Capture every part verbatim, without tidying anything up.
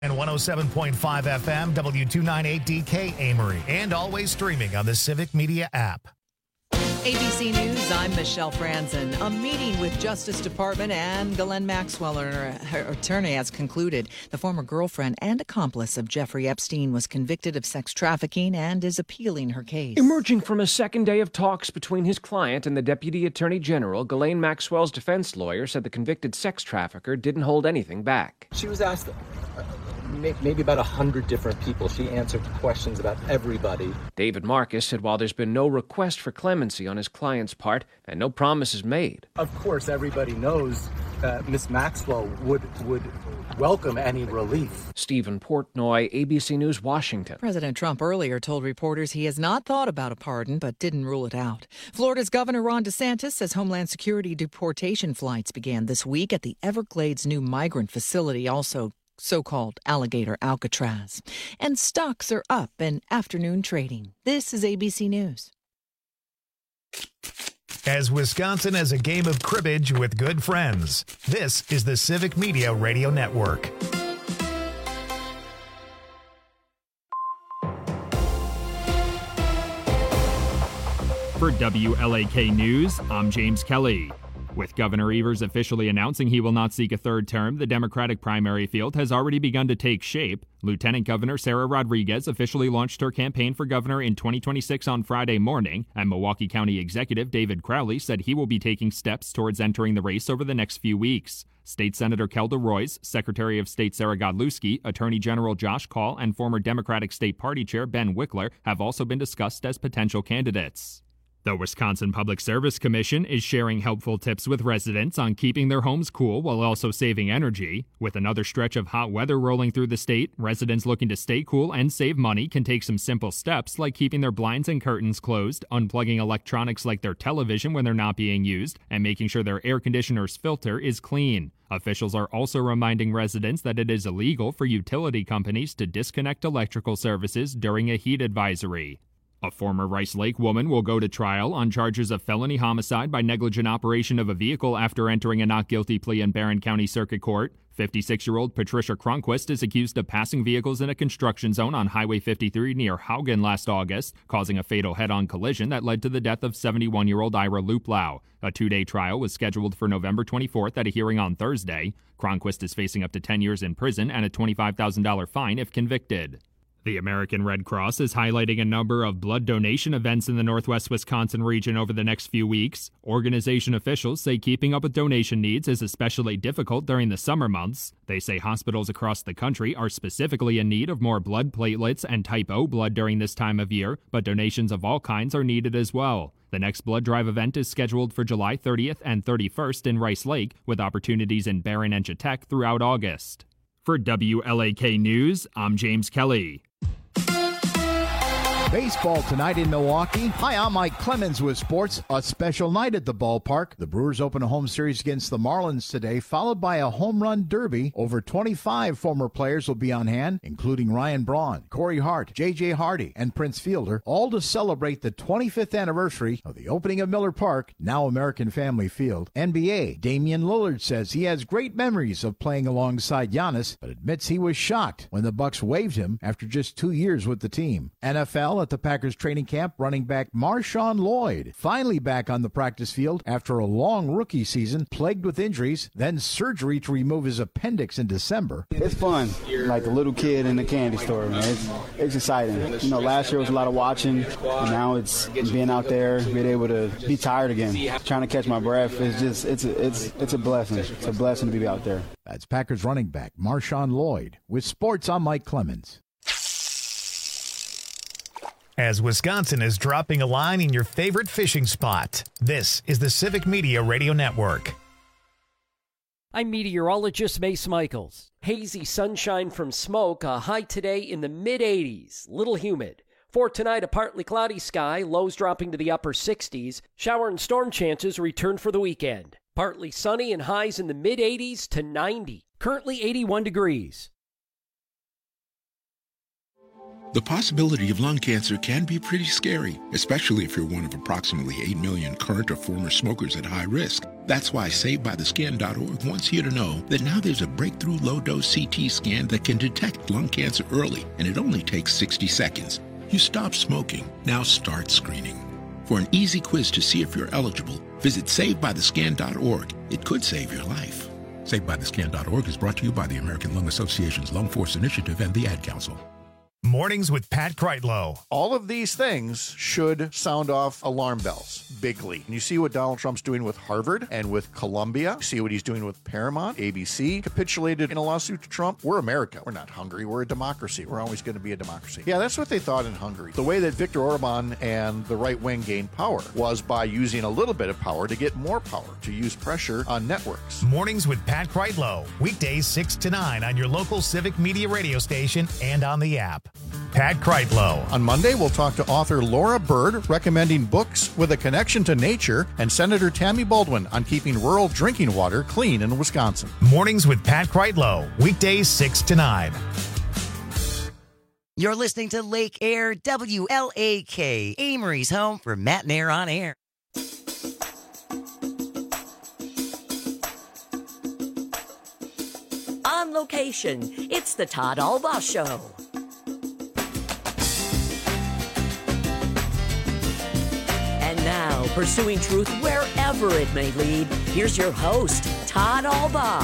And one oh seven point five F M, W two ninety-eight D K Amory, and always streaming on the Civic Media app. A B C News, I'm Michelle Franzen. A meeting with Justice Department and Ghislaine Maxwell, her, her attorney, has concluded. The former girlfriend and accomplice of Jeffrey Epstein was convicted of sex trafficking and is appealing her case. Emerging from a second day of talks between his client and the Deputy Attorney General, Ghislaine Maxwell's defense lawyer said the convicted sex trafficker didn't hold anything back. She was asked uh, maybe about a hundred different people. She answered questions about everybody. David Marcus said while there's been no request for clemency on his client's part and no promises made. Of course, everybody knows that Miss Maxwell would would welcome any relief. Stephen Portnoy, A B C News, Washington. President Trump earlier told reporters he has not thought about a pardon, but didn't rule it out. Florida's Governor Ron DeSantis says Homeland Security deportation flights began this week at the Everglades new migrant facility, also so-called Alligator Alcatraz. And stocks are up in afternoon trading. This is A B C News. As Wisconsin has a game of cribbage with good friends, this is the Civic Media Radio Network. For W L A K News, I'm James Kelly. With Governor Evers officially announcing he will not seek a third term, the Democratic primary field has already begun to take shape. Lieutenant Governor Sarah Rodriguez officially launched her campaign for governor in twenty twenty-six on Friday morning, and Milwaukee County Executive David Crowley said he will be taking steps towards entering the race over the next few weeks. State Senator Kelda Roys, Secretary of State Sarah Godlewski, Attorney General Josh Kaul, and former Democratic State Party Chair Ben Wickler have also been discussed as potential candidates. The Wisconsin Public Service Commission is sharing helpful tips with residents on keeping their homes cool while also saving energy. With another stretch of hot weather rolling through the state, residents looking to stay cool and save money can take some simple steps like keeping their blinds and curtains closed, unplugging electronics like their television when they're not being used, and making sure their air conditioner's filter is clean. Officials are also reminding residents that it is illegal for utility companies to disconnect electrical services during a heat advisory. A former Rice Lake woman will go to trial on charges of felony homicide by negligent operation of a vehicle after entering a not guilty plea in Barron County Circuit Court. fifty-six-year-old Patricia Cronquist is accused of passing vehicles in a construction zone on Highway fifty-three near Haugen last August, causing a fatal head-on collision that led to the death of seventy-one-year-old Ira Luplau. A two-day trial was scheduled for November twenty-fourth at a hearing on Thursday. Cronquist is facing up to ten years in prison and a twenty-five thousand dollars fine if convicted. The American Red Cross is highlighting a number of blood donation events in the Northwest Wisconsin region over the next few weeks. Organization officials say keeping up with donation needs is especially difficult during the summer months. They say hospitals across the country are specifically in need of more blood platelets and type O blood during this time of year, but donations of all kinds are needed as well. The next blood drive event is scheduled for July thirtieth and thirty-first in Rice Lake, with opportunities in Barron and Chetek throughout August. For W L A K News, I'm James Kelly. Baseball tonight in Milwaukee. Hi, I'm Mike Clemens with sports. A special night at the ballpark. The Brewers open a home series against the Marlins today, followed by a home run derby. Over twenty-five former players will be on hand, including Ryan Braun, Corey Hart, J J Hardy, and Prince Fielder, all to celebrate the twenty-fifth anniversary of the opening of Miller Park, now American Family Field. N B A, Damian Lillard says he has great memories of playing alongside Giannis, but admits he was shocked when the Bucks waived him after just two years with the team. N F L, at the Packers training camp, running back Marshawn Lloyd finally back on the practice field after a long rookie season plagued with injuries, then surgery to remove his appendix in December. It's fun, like a little kid in a candy store, man. It's, it's exciting. You know, last year was a lot of watching, and now it's being out there, being able to be tired again, trying to catch my breath. It's just, it's a, it's, it's a blessing. It's a blessing to be out there. That's Packers running back Marshawn Lloyd. With sports, I'm Mike Clemens. As Wisconsin is dropping a line in your favorite fishing spot, this is the Civic Media Radio Network. I'm meteorologist Mace Michaels. Hazy sunshine from smoke, a high today in the mid eighties, little humid. For tonight, a partly cloudy sky, lows dropping to the upper sixties. Shower and storm chances return for the weekend. Partly sunny and highs in the mid eighties to ninety. Currently eighty-one degrees. The possibility of lung cancer can be pretty scary, especially if you're one of approximately eight million current or former smokers at high risk. That's why Saved By The Skin dot org wants you to know that now there's a breakthrough low-dose C T scan that can detect lung cancer early, and it only takes sixty seconds. You stop smoking, now start screening. For an easy quiz to see if you're eligible, visit Saved By The Skin dot org. It could save your life. Saved By The Skin dot org is brought to you by the American Lung Association's Lung Force Initiative and the Ad Council. Mornings with Pat Kreitlow. All of these things should sound off alarm bells bigly. And you see what Donald Trump's doing with Harvard and with Columbia. You see what he's doing with Paramount. A B C capitulated in a lawsuit to Trump. We're America. We're not Hungary. We're a democracy. We're always going to be a democracy. Yeah, that's what they thought in Hungary. The way that Viktor Orban and the right wing gained power was by using a little bit of power to get more power, to use pressure on networks. Mornings with Pat Kreitlow. Weekdays six to nine on your local Civic Media radio station and on the app. Pat Kreitlow. On Monday, we'll talk to author Laura Bird, recommending books with a connection to nature, and Senator Tammy Baldwin on keeping rural drinking water clean in Wisconsin. Mornings with Pat Kreitlow. Weekdays six to nine. You're listening to Lake Air W L A K, Amory's home for Matt and Air on Air. On location, it's the Todd Albaugh Show. And now, pursuing truth wherever it may lead, here's your host, Todd Albaugh.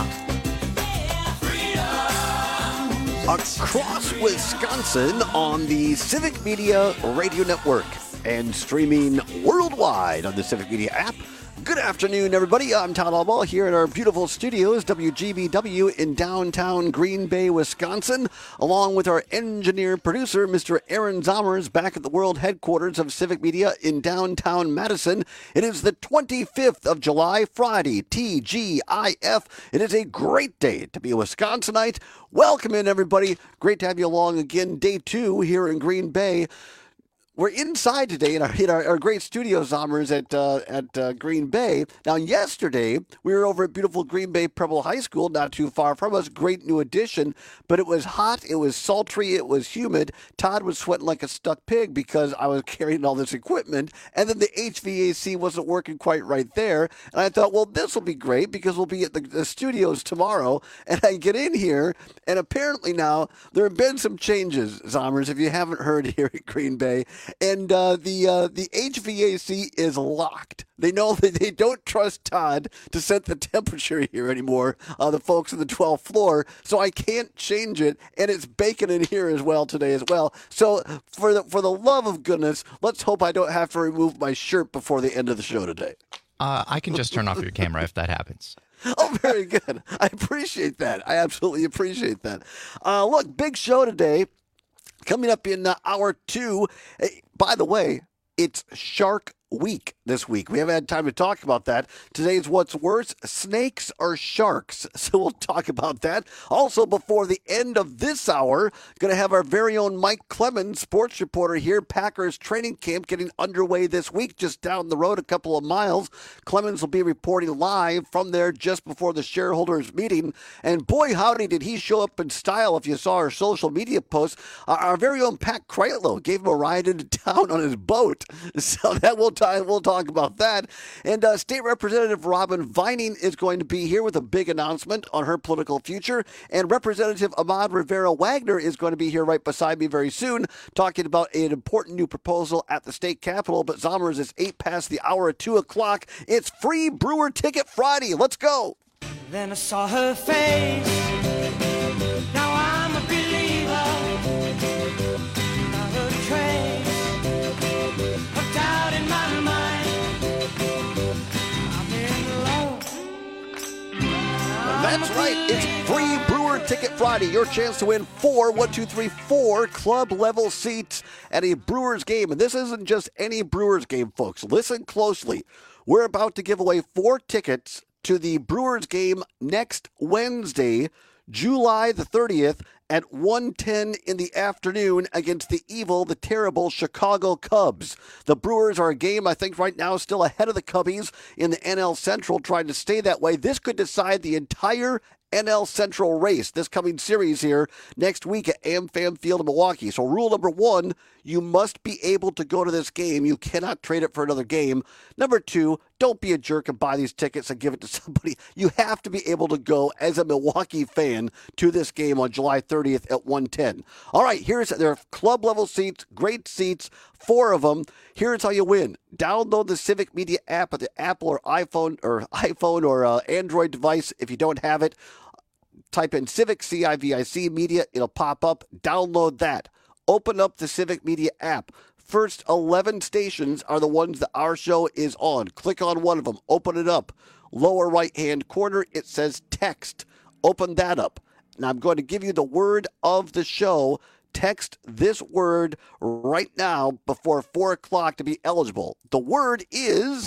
Across Wisconsin on the Civic Media Radio Network and streaming worldwide on the Civic Media app. Good afternoon, everybody. I'm Todd Albaugh here in our beautiful studios, W G B W in downtown Green Bay, Wisconsin, along with our engineer producer, Mister Aaron Zommers, back at the world headquarters of Civic Media in downtown Madison. It is the twenty-fifth of July, Friday, T G I F. It is a great day to be a Wisconsinite. Welcome in, everybody. Great to have you along again. Day two here in Green Bay. We're inside today in our, in our, our great studio, Zommers, at uh, at uh, Green Bay. Now, yesterday, we were over at beautiful Green Bay Preble High School, not too far from us. Great new addition, but it was hot, it was sultry, it was humid. Todd was sweating like a stuck pig because I was carrying all this equipment, and then the H V A C wasn't working quite right there. And I thought, well, this will be great because we'll be at the, the studios tomorrow. And I get in here, and apparently now there have been some changes, Zommers, if you haven't heard here at Green Bay. And uh, the uh, the H V A C is locked. They know that they don't trust Todd to set the temperature here anymore, uh, the folks on the twelfth floor, so I can't change it, and it's baking in here as well today as well. So for the, for the love of goodness, let's hope I don't have to remove my shirt before the end of the show today. Uh, I can just turn off your camera if that happens. Oh, very good. I appreciate that. I absolutely appreciate that. Uh, look, big show today. Coming up in uh, hour two, hey, by the way, it's Shark Week this week. We haven't had time to talk about that. Today's What's Worse, snakes or sharks. So we'll talk about that. Also, before the end of this hour, going to have our very own Mike Clemens, sports reporter here. Packers training camp getting underway this week, just down the road a couple of miles. Clemens will be reporting live from there just before the shareholders meeting. And boy, howdy, did he show up in style if you saw our social media posts. Uh, our very own Pat Kreitlow gave him a ride into town on his boat. So that will We'll talk about that. And uh, State Representative Robin Vining is going to be here with a big announcement on her political future. And Representative Ahmad Rivera Wagner is going to be here right beside me very soon, talking about an important new proposal at the state capitol. But Zommers, it's eight past the hour at two o'clock. It's Free Brewer Ticket Friday. Let's go. Then I saw her face. Now I'm a believer. Not a trace. That's right. It's Free Brewer Ticket Friday. Your chance to win four, one, two, three, four club level seats at a Brewers game. And this isn't just any Brewers game, folks. Listen closely. We're about to give away four tickets to the Brewers game next Wednesday, July the thirtieth at one ten in the afternoon against the evil, the terrible Chicago Cubs. The Brewers are a game, I think, right now still ahead of the Cubbies in the N L Central, trying to stay that way. This could decide the entire N L Central race this coming series here next week at AmFam Field in Milwaukee. So rule number one, you must be able to go to this game. You cannot trade it for another game. Number two, don't be a jerk and buy these tickets and give it to somebody. You have to be able to go as a Milwaukee fan to this game on July thirtieth at one ten. All right, here's their club level seats, great seats, four of them. Here's how you win. Download the Civic Media app at the Apple or iPhone or iPhone or uh, Android device. If you don't have it, type in Civic, C I V I C Media. It'll pop up. Download that. Open up the Civic Media app. First eleven stations are the ones that our show is on. Click on one of them. Open it up. Lower right-hand corner, it says text. Open that up. Now I'm going to give you the word of the show. Text this word right now before four o'clock to be eligible. The word is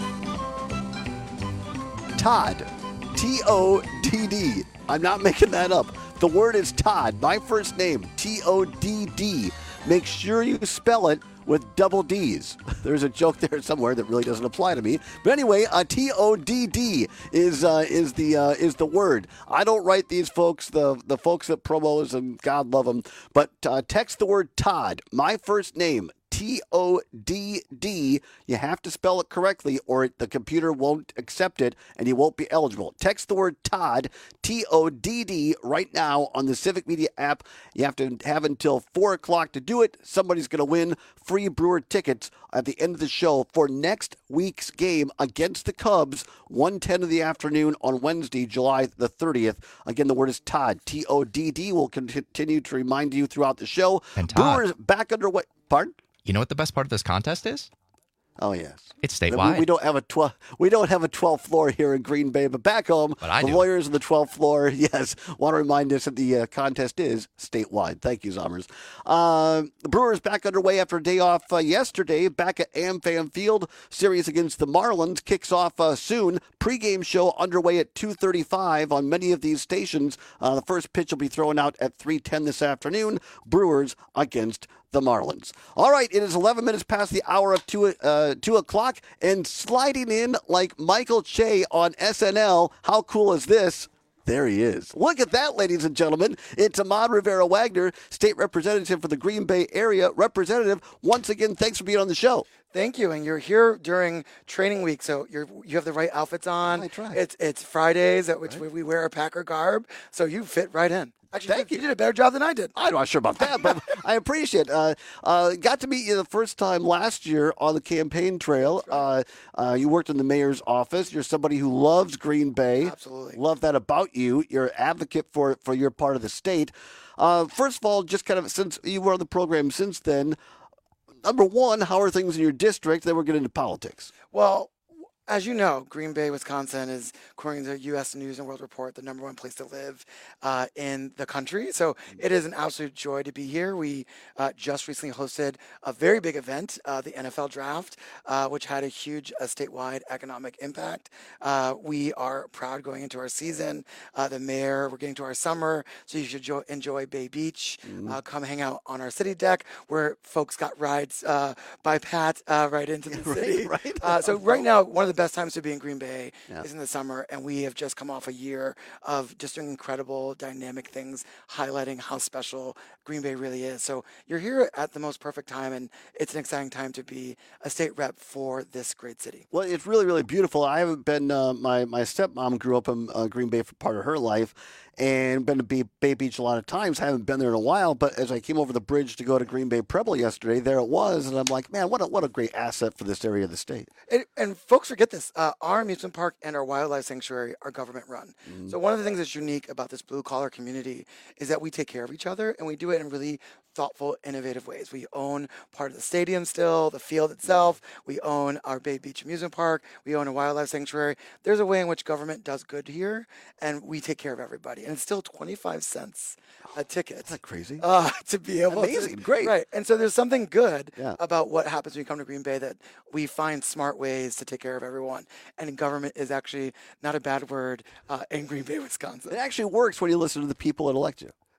Todd. T O D D. I'm not making that up. The word is Todd. My first name, T O D D. Make sure you spell it with double D's. There's a joke there somewhere that really doesn't apply to me. But anyway, uh, T O D D is uh, is the uh, is the word. I don't write these folks, the the folks that promos, and God love them. But uh, text the word Todd. My first name, T O D D. You have to spell it correctly or the computer won't accept it and you won't be eligible. Text the word Todd, T O D D, right now on the Civic Media app. You have to have until four o'clock to do it. Somebody's going to win free Brewer tickets at the end of the show for next week's game against the Cubs, one ten in the afternoon on Wednesday, July the thirtieth. Again, the word is Todd, T O D D. We'll continue to remind you throughout the show. And Todd, Brewers back underway. Pardon? You know what the best part of this contest is? Oh yes, it's statewide. We, we don't have a twelve. We don't have a twelfth floor here in Green Bay, but back home, but I the do. lawyers on the twelfth floor, yes, want to remind us that the uh, contest is statewide. Thank you, Zommers. Uh, the Brewers back underway after a day off uh, yesterday. Back at AmFam Field, series against the Marlins kicks off uh, soon. Pre-game show underway at two thirty-five on many of these stations. Uh, the first pitch will be thrown out at three ten this afternoon. Brewers against the Marlins. All right, it is eleven minutes past the hour of two, uh, two o'clock, and sliding in like Michael Che on S N L. How cool is this? There he is. Look at that, ladies and gentlemen. It's Ahmad Rivera-Wagner, state representative for the Green Bay area. Representative, once again, thanks for being on the show. Thank you, and you're here during training week, so you're you have the right outfits on. I try. It's it's Fridays at which right. we wear a Packer garb, so you fit right in. Actually, Thank you. you. You did a better job than I did. I'm not sure about that, but I appreciate it. Uh, uh, got to meet you the first time last year on the campaign trail. Uh, uh, you worked in the mayor's office. You're somebody who loves Green Bay. Absolutely. Love that about you. You're an advocate for, for your part of the state. Uh, first of all, just kind of since you were on the program since then, number one, how are things in your district? Then we'll get into politics. Well, as you know, Green Bay, Wisconsin is, according to the U S News and World Report, the number one place to live uh, in the country. So it is an absolute joy to be here. We uh, just recently hosted a very big event, uh, the N F L Draft, uh, which had a huge uh, statewide economic impact. Uh, we are proud going into our season. Uh, the mayor, we're getting to our summer, so you should jo- enjoy Bay Beach. Mm-hmm. Uh, come hang out on our city deck where folks got rides uh, by Pat uh, right into the city. right, right. Uh, so right now, one of the best times to be in Green Bay yeah. is in the summer, and we have just come off a year of just doing incredible, dynamic things, highlighting how special Green Bay really is. So you're here at the most perfect time, and it's an exciting time to be a state rep for this great city. Well, it's really, really beautiful. I haven't been, uh, my, my stepmom grew up in uh, Green Bay for part of her life, and been to Bay Beach a lot of times. Haven't been there in a while, but as I came over the bridge to go to Green Bay Preble yesterday, there it was, and I'm like, man, what a, what a great asset for this area of the state. And, and folks forget this. Uh, our amusement park and our wildlife sanctuary are government run. Mm. So one of the things that's unique about this blue-collar community is that we take care of each other, and we do it in really thoughtful, innovative ways. We own part of the stadium still, the field itself. We own our Bay Beach amusement park. We own a wildlife sanctuary. There's a way in which government does good here, and we take care of everybody. And it's still twenty-five cents a ticket. Isn't that crazy? Uh, to be able Amazing, to, great. Right. And so there's something good yeah. about what happens when you come to Green Bay, that we find smart ways to take care of everyone. And government is actually not a bad word uh, in Green Bay, Wisconsin. It actually works when you listen to the people that elect you.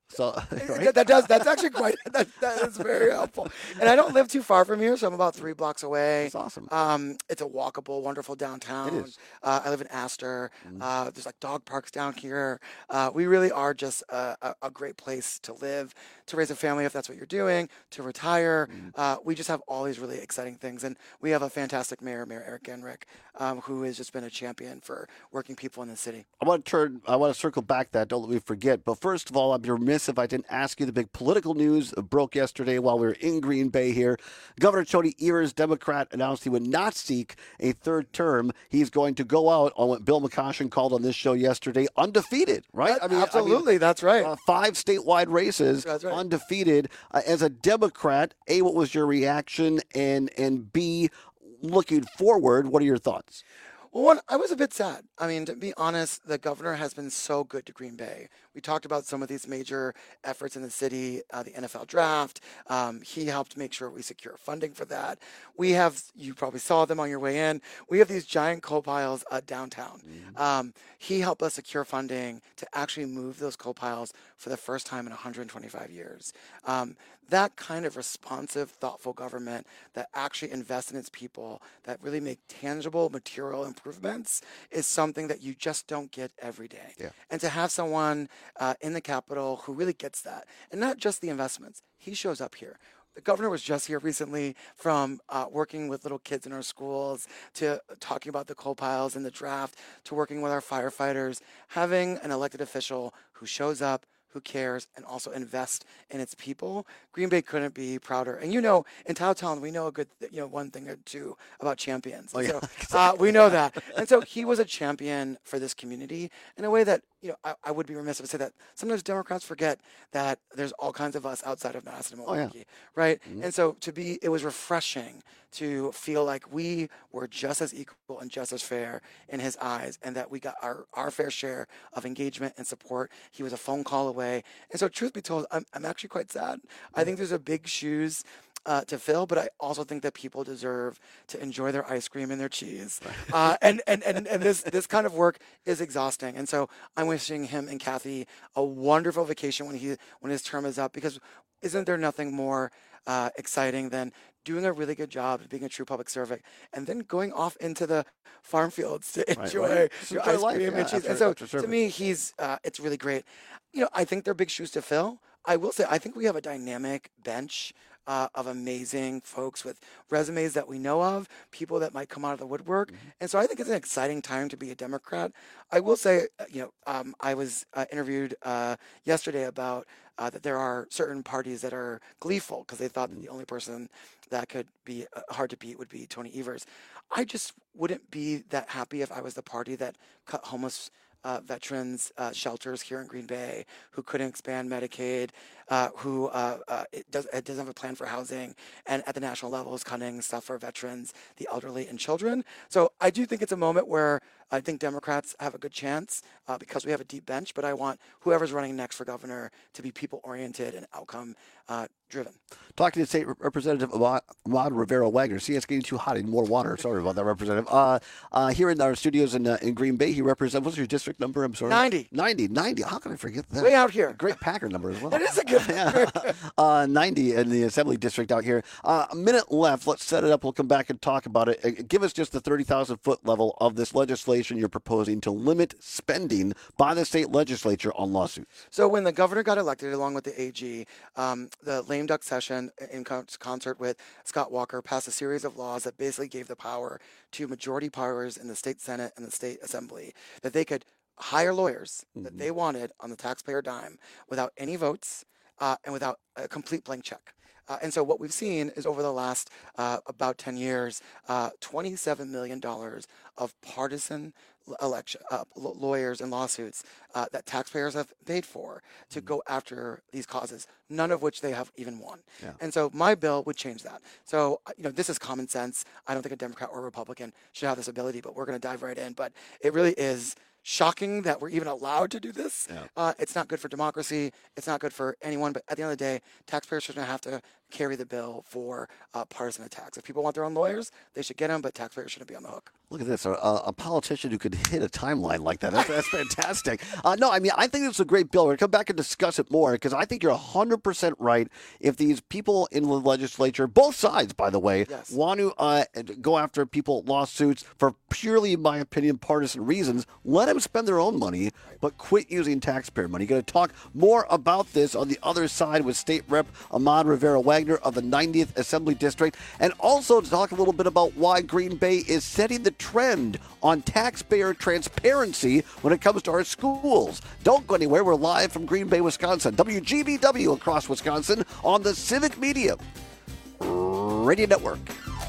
So right? that, that does. That's actually quite. That, that is very helpful. And I don't live too far from here, so I'm about three blocks away. That's awesome. Um, it's a walkable, wonderful downtown. It is. Uh, I live in Astor. Mm. Uh, there's like dog parks down here. Uh, we really are just a, a, a great place to live, to raise a family if that's what you're doing, to retire. Mm. Uh, we just have all these really exciting things, and we have a fantastic mayor, Mayor Eric Genrich, um, who has just been a champion for working people in the city. I want to turn. I want to circle back that. Don't let me forget. But first of all, I'd be remiss if I didn't ask you the big political news that broke yesterday while we were in Green Bay here. Governor Tony Evers, Democrat, announced he would not seek a third term. He's going to go out on what Bill McCoshen called on this show yesterday, undefeated. Right? That, I mean, absolutely, I mean, that's right. Uh, five statewide races, That's right. undefeated. Uh, as a Democrat, A, what was your reaction, and and B, looking forward, what are your thoughts? Well, one, I was a bit sad. I mean, to be honest, the governor has been so good to Green Bay. We talked about some of these major efforts in the city, uh, the N F L draft. Um, he helped make sure we secure funding for that. We have, you probably saw them on your way in, we have these giant coal piles uh, downtown. Mm-hmm. Um, he helped us secure funding to actually move those coal piles for the first time in one hundred twenty-five years. Um, that kind of responsive, thoughtful government that actually invests in its people, that really make tangible material improvements, is something that you just don't get every day. Yeah. And to have someone uh, in the Capitol who really gets that, and not just the investments, he shows up here. The governor was just here recently from uh, working with little kids in our schools to talking about the coal piles and the draft to working with our firefighters. Having an elected official who shows up, who cares, and also invest in its people, Green Bay couldn't be prouder. And you know, in Towtown, we know a good, you know, one thing or two about champions. Oh, yeah. So uh, we know that. And so he was a champion for this community in a way that, you know, I, I would be remiss if I say that sometimes Democrats forget that there's all kinds of us outside of Madison and Milwaukee, oh, yeah. right? Mm-hmm. And so to be, it was refreshing to feel like we were just as equal and just as fair in his eyes, and that we got our, our fair share of engagement and support. He was a phone call away. And so truth be told, I'm, I'm actually quite sad. I think there's a big shoes Uh, to fill, but I also think that people deserve to enjoy their ice cream and their cheese. Uh, and, and, and, and this, this kind of work is exhausting. And so I'm wishing him and Kathy a wonderful vacation when he when his term is up, because isn't there nothing more uh, exciting than doing a really good job of being a true public servant and then going off into the farm fields to enjoy right, right. your Enjoy ice life, cream yeah, and cheese. after- and so after to service. me, he's uh, it's really great. You know, I think they're big shoes to fill. I will say, I think we have a dynamic bench uh, of amazing folks with resumes that we know of, people that might come out of the woodwork. Mm-hmm. And so I think it's an exciting time to be a Democrat. I will say, uh, you know, um, I was uh, interviewed uh, yesterday about uh, that there are certain parties that are gleeful because they thought that the only person that could be uh, hard to beat would be Tony Evers. I just wouldn't be that happy if I was the party that cut homeless Uh, veterans uh, shelters here in Green Bay, who couldn't expand Medicaid, uh, who uh, uh, it, does, it doesn't have a plan for housing, and at the national level is cutting stuff for veterans, the elderly, and children. So I do think it's a moment where I think Democrats have a good chance uh, because we have a deep bench, but I want whoever's running next for governor to be people-oriented and outcome-driven. Talking to State Representative Ahmad Ahmad Rivera-Wagner. See, it's getting too hot. I need more water. Sorry about that, Representative. Uh, uh, here in our studios in uh, in Green Bay, he represents, what's your district number? I'm sorry. ninety. ninety. ninety. How can I forget that? Way out here. Great Packer number as well. That is a good yeah. uh, ninety in the Assembly District out here. Uh, a minute left. Let's set it up. We'll come back and talk about it. Uh, give us just the thirty thousand foot level of this legislation you're proposing to limit spending by the state legislature on lawsuits. So when the governor got elected, along with the A G, um, the lame duck session, in con- concert with Scott Walker, passed a series of laws that basically gave the power to majority powers in the state Senate and the state Assembly, that they could hire lawyers mm-hmm. that they wanted on the taxpayer dime without any votes uh, and without a complete blank check. Uh, and so what we've seen is over the last uh, about ten years, uh, twenty-seven million dollars of partisan election uh, lawyers and lawsuits uh, that taxpayers have paid for to go after these causes, none of which they have even won. Yeah. And so my bill would change that. So, you know, this is common sense. I don't think a Democrat or Republican should have this ability, but we're going to dive right in. But it really is shocking that we're even allowed to do this. Yeah. Uh, it's not good for democracy. It's not good for anyone. But at the end of the day, taxpayers shouldn't have to carry the bill for uh, partisan attacks. If people want their own lawyers, they should get them, but taxpayers shouldn't be on the hook. Look at this, a, a politician who could hit a timeline like that. That's, that's fantastic. Uh, no, I mean, I think it's a great bill. We're going to come back and discuss it more because I think you're one hundred percent right. If these people in the legislature, both sides, by the way, yes. want to uh, go after people lawsuits for purely, in my opinion, partisan reasons, let them spend their own money, but quit using taxpayer money. Going to talk more about this on the other side with State Rep Ahmad Rivera-Wagner of the ninetieth Assembly District, and also to talk a little bit about why Green Bay is setting the trend on taxpayer transparency when it comes to our schools. Don't go anywhere. We're live from Green Bay, Wisconsin. W G B W across Wisconsin on the Civic Media Radio Network.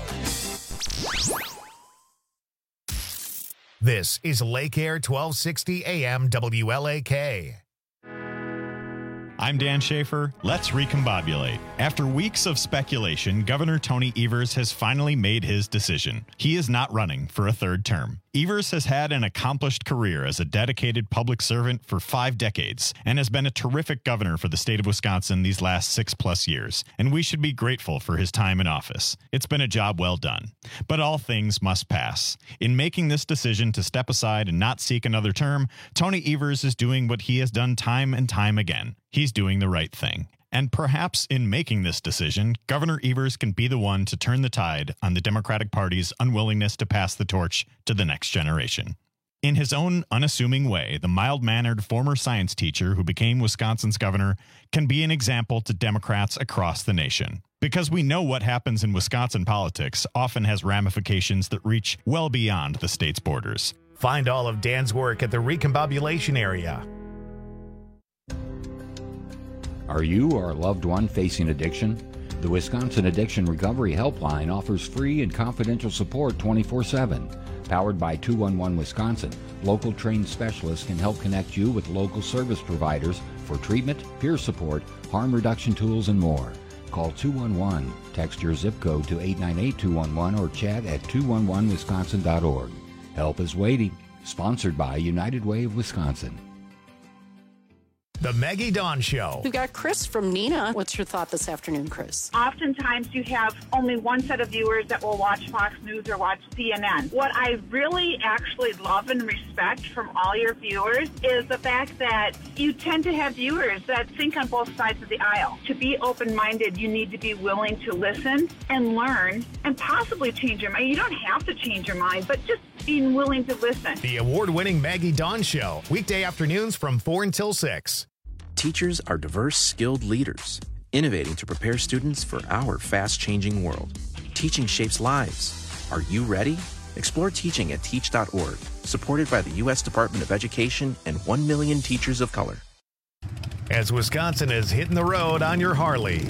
This is Lake Air twelve sixty A M W L A K. I'm Dan Schaefer. Let's recombobulate. After weeks of speculation, Governor Tony Evers has finally made his decision. He is not running for a third term. Evers has had an accomplished career as a dedicated public servant for five decades and has been a terrific governor for the state of Wisconsin these last six plus years, and we should be grateful for his time in office. It's been a job well done. But all things must pass. In making this decision to step aside and not seek another term, Tony Evers is doing what he has done time and time again. He's doing the right thing. And perhaps in making this decision, Governor Evers can be the one to turn the tide on the Democratic Party's unwillingness to pass the torch to the next generation. In his own unassuming way, the mild-mannered former science teacher who became Wisconsin's governor can be an example to Democrats across the nation. Because we know what happens in Wisconsin politics often has ramifications that reach well beyond the state's borders. Find all of Dan's work at the Recombobulation Area. Are you or a loved one facing addiction? The Wisconsin Addiction Recovery Helpline offers free and confidential support twenty-four seven. Powered by two one one Wisconsin, local trained specialists can help connect you with local service providers for treatment, peer support, harm reduction tools, and more. Call two one one, text your zip code to eight nine eight two one one, or chat at two one one wisconsin dot org. Help is waiting. Sponsored by United Way of Wisconsin. The Maggie Dawn Show. We've got Chris from Neenah. What's your thought this afternoon, Chris? Oftentimes you have only one set of viewers that will watch Fox News or watch C N N. What I really actually love and respect from all your viewers is the fact that you tend to have viewers that think on both sides of the aisle. To be open-minded, you need to be willing to listen and learn and possibly change your mind. You don't have to change your mind, but just being willing to listen. The award-winning Maggie Dawn Show, weekday afternoons from four until six. Teachers are diverse, skilled leaders, innovating to prepare students for our fast-changing world. Teaching shapes lives. Are you ready? Explore teaching at teach dot org, supported by the U S Department of Education and one million teachers of color. As Wisconsin is hitting the road on your Harley.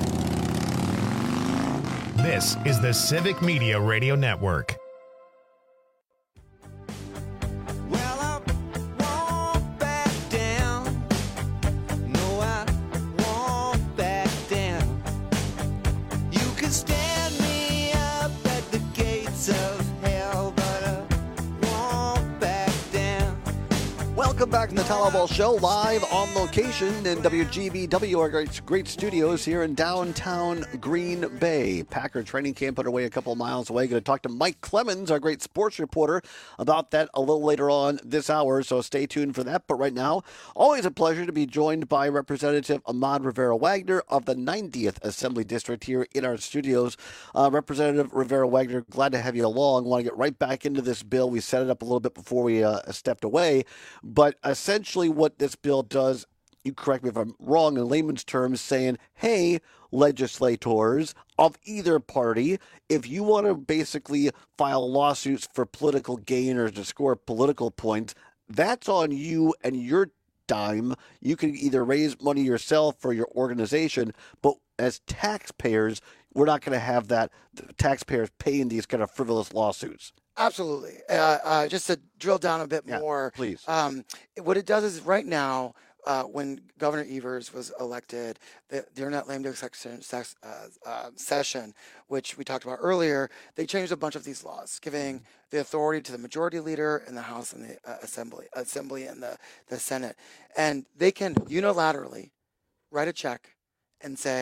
This is the Civic Media Radio Network. Welcome back to the Tyler Ball Show, live on location in W G B W, our great, great studios here in downtown Green Bay. Packer training camp underway a couple of miles away. Going to talk to Mike Clemens, our great sports reporter, about that a little later on this hour, so stay tuned for that. But right now, always a pleasure to be joined by Representative Ahmad Rivera-Wagner of the ninetieth Assembly District here in our studios. Uh, Representative Rivera-Wagner, glad to have you along. Want to get right back into this bill. We set it up a little bit before we uh, stepped away, but essentially what this bill does, you correct me if I'm wrong, in layman's terms, saying, hey, legislators of either party, if you want to basically file lawsuits for political gain or to score political points, that's on you and your dime. You can either raise money yourself or your organization, but as taxpayers, we're not going to have that, the taxpayers paying these kind of frivolous lawsuits. Absolutely. Uh, uh, just to drill down a bit yeah, more, please. Um, what it does is right now, uh, when Governor Evers was elected, the, during that lame duck section, sex, uh, uh, session, which we talked about earlier, they changed a bunch of these laws, giving the authority to the majority leader in the House and the uh, Assembly, Assembly and the, the Senate. And they can unilaterally write a check and say,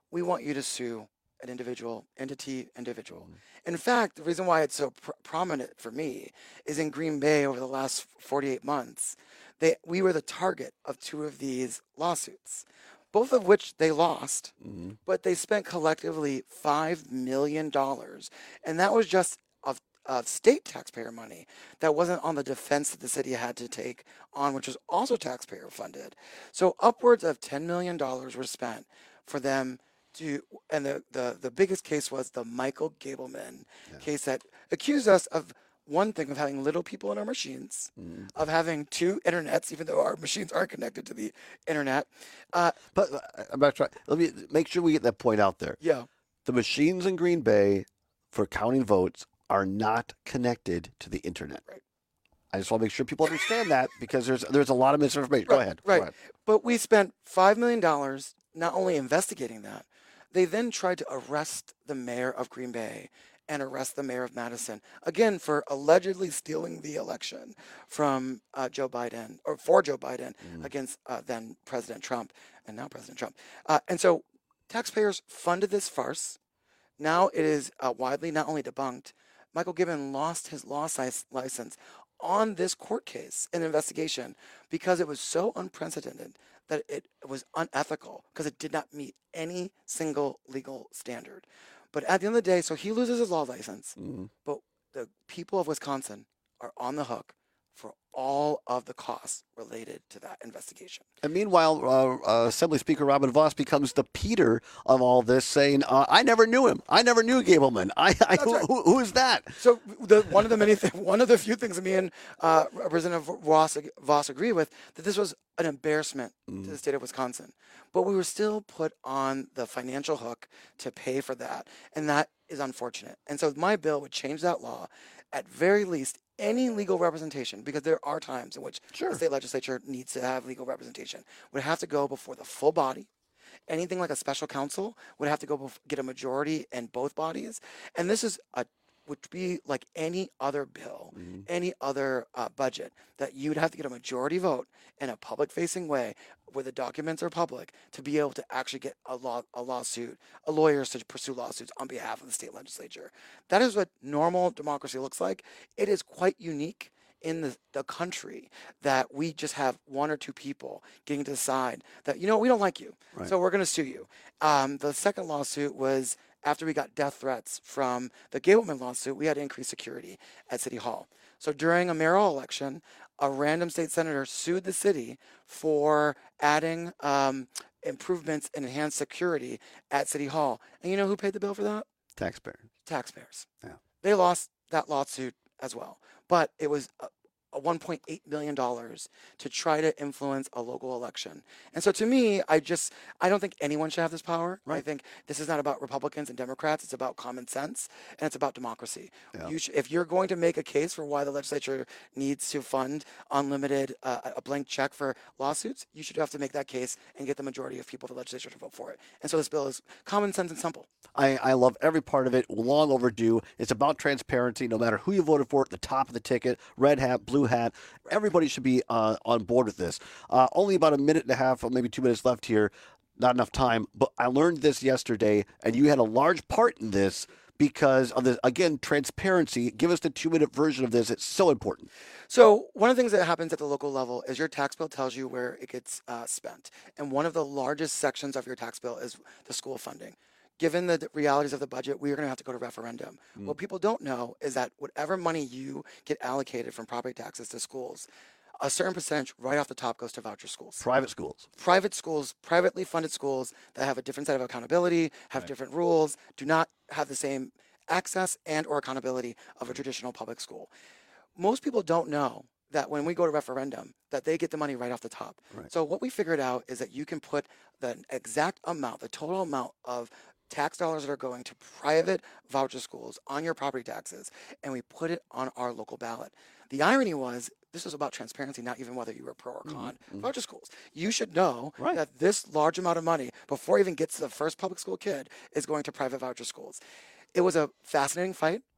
we want you to sue an individual, entity, individual. In fact, the reason why it's so pr- prominent for me is in Green Bay over the last forty-eight months, they, we were the target of two of these lawsuits, both of which they lost, mm-hmm. but they spent collectively five million dollars. And that was just of, of state taxpayer money. That wasn't on the defense that the city had to take on, which was also taxpayer funded. So upwards of ten million dollars were spent for them to, and the, the, the biggest case was the Michael Gableman yeah. case that accused us of one thing, of having little people in our machines, mm. of having two internets, even though our machines aren't connected to the internet. Uh, but uh, I'm not trying. Let me make sure we get that point out there. Yeah. The machines in Green Bay for counting votes are not connected to the internet. Right. I just want to make sure people understand that because there's there's a lot of misinformation. Right, Go ahead. Right. Go ahead. But we spent five million dollars not only investigating that, they then tried to arrest the mayor of Green Bay and arrest the mayor of Madison, again, for allegedly stealing the election from uh, Joe Biden, or for Joe Biden, mm. against uh, then President Trump, and now President Trump. Uh, and so taxpayers funded this farce. Now it is uh, widely not only debunked, Michael Gibbon lost his law license on this court case and investigation because it was so unprecedented that it was unethical because it did not meet any single legal standard. But at the end of the day, so he loses his law license, mm-hmm. but the people of Wisconsin are on the hook for all of the costs related to that investigation. And meanwhile, uh, uh, Assembly Speaker Robin Vos becomes the Peter of all this, saying, uh, I never knew him. I never knew Gableman. I, I who, right. who, who is that? So the, one of the many th- one of the few things me and uh, Representative Vos, Vos agree with, that this was an embarrassment mm. to the state of Wisconsin. But we were still put on the financial hook to pay for that. And that is unfortunate. And so my bill would change that law. At very least, any legal representation, because there are times in which sure. the state legislature needs to have legal representation, would have to go before the full body. Anything like a special counsel would have to go bef- get a majority in both bodies. And this is a would be like any other bill, mm-hmm. any other uh, budget, that you'd have to get a majority vote in a public-facing way where the documents are public to be able to actually get a law, a lawsuit, a lawyers to pursue lawsuits on behalf of the state legislature. That is what normal democracy looks like. It is quite unique in the, the country that we just have one or two people getting to decide that, you know, we don't like you, right. so we're going to sue you. Um, the second lawsuit was after we got death threats from the Gableman lawsuit, we had to increase security at City Hall. So during a mayoral election, a random state senator sued the city for adding um, improvements and enhanced security at City Hall. And you know who paid the bill for that? Taxpayers. Taxpayers. Yeah. They lost that lawsuit as well. But it was a, a one point eight million dollars to try to influence a local election. And so to me, I just, I don't think anyone should have this power. Right. I think this is not about Republicans and Democrats. It's about common sense, and it's about democracy. Yeah. You should, if you're going to make a case for why the legislature needs to fund unlimited, uh, a blank check for lawsuits, you should have to make that case and get the majority of people of the legislature to vote for it. And so this bill is common sense and simple. I, I love every part of it, long overdue. It's about transparency, no matter who you voted for at the top of the ticket, red hat, blue hat. Everybody should be uh, on board with this. Uh, only about a minute and a half, or maybe two minutes left here. Not enough time, but I learned this yesterday, and you had a large part in this because of the, again, transparency. Give us the two-minute version of this. It's so important. So one of the things that happens at the local level is your tax bill tells you where it gets uh, spent. And one of the largest sections of your tax bill is the school funding. Given the realities of the budget, we are going to have to go to referendum. Mm. What people don't know is that whatever money you get allocated from property taxes to schools, a certain percentage right off the top goes to voucher schools. Private schools. Private schools, privately funded schools that have a different set of accountability, have right. different rules, do not have the same access and or accountability of a traditional public school. Most people don't know that when we go to referendum, that they get the money right off the top. Right. So what we figured out is that you can put the exact amount, the total amount of tax dollars that are going to private voucher schools on your property taxes, and we put it on our local ballot. The irony was, this was about transparency, not even whether you were pro or con mm-hmm. voucher schools. You should know right. that this large amount of money, before it even gets to the first public school kid, is going to private voucher schools. It was a fascinating fight.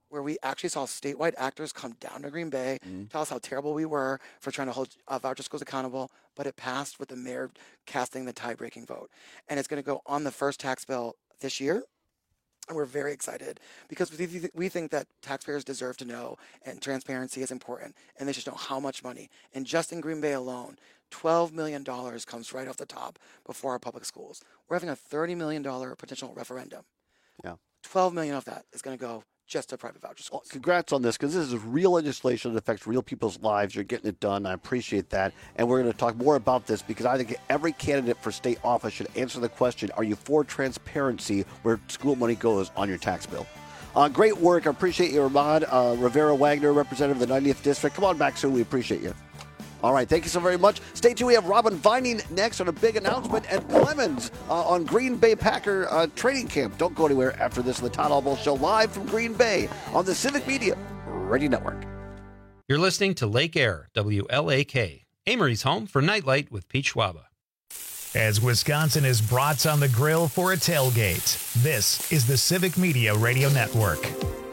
where we actually saw statewide actors come down to Green Bay, Mm-hmm. tell us how terrible we were for trying to hold uh, voucher schools accountable, but it passed with the mayor casting the tie-breaking vote. And it's going to go on the first tax bill this year. And we're very excited because we, th- we think that taxpayers deserve to know, and transparency is important, and they should know how much money. And just in Green Bay alone, twelve million dollars comes right off the top before our public schools. We're having a thirty million dollars potential referendum. Yeah. twelve million dollars of that is going to go just to private voucher schools. Well, congrats on this, because this is real legislation that affects real people's lives. You're getting it done. I appreciate that. And we're going to talk more about this, because I think every candidate for state office should answer the question, are you for transparency where school money goes on your tax bill? Uh, great work. I appreciate you, Ahmad. Uh, Rivera Wagner, representative of the ninetieth District. Come on back soon. We appreciate you. All right, thank you so very much. Stay tuned. We have Robin Vining next on a big announcement, and Clemens uh, on Green Bay Packer uh, training camp. Don't go anywhere after this. The Todd Albaugh Show live from Green Bay on the Civic Media Radio Network. You're listening to Lake Air, W L A K, Amory's home for Nightlight with Pete Schwaba. As Wisconsin is brats on the grill for a tailgate, this is the Civic Media Radio Network.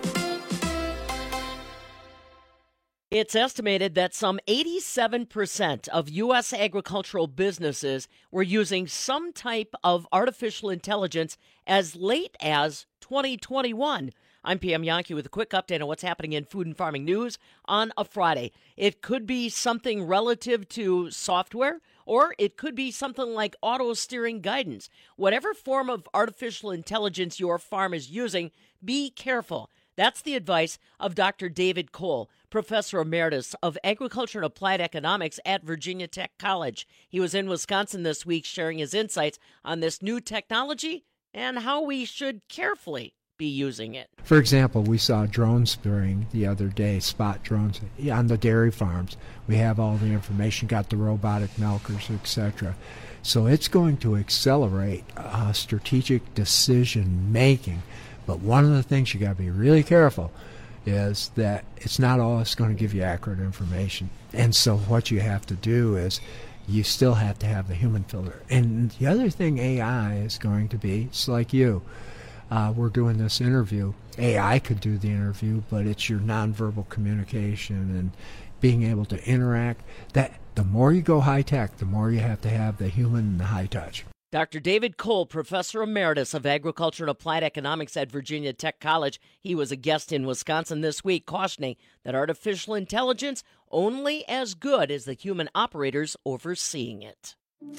It's estimated that some eighty-seven percent of U S agricultural businesses were using some type of artificial intelligence as late as twenty twenty-one. I'm P M Yankee with a quick update on what's happening in food and farming news on a Friday. It could be something relative to software, or it could be something like auto steering guidance. Whatever form of artificial intelligence your farm is using, be careful. That's the advice of Doctor David Cole, Professor Emeritus of Agriculture and Applied Economics at Virginia Tech College. He was in Wisconsin this week sharing his insights on this new technology and how we should carefully be using it. For example, we saw drone spraying the other day, spot drones on the dairy farms. We have all the information, got the robotic milkers, et cetera. So it's going to accelerate uh, strategic decision making. But one of the things you got to be really careful is that it's not always going to give you accurate information. And so what you have to do is you still have to have the human filter. And the other thing A I is going to be, it's like you. Uh, we're doing this interview. A I could do the interview, but it's your nonverbal communication and being able to interact. That the more you go high tech, the more you have to have the human and the high touch. Doctor David Cole, Professor Emeritus of Agriculture and Applied Economics at Virginia Tech College. He was a guest in Wisconsin this week, cautioning that artificial intelligence only as good as the human operators overseeing it.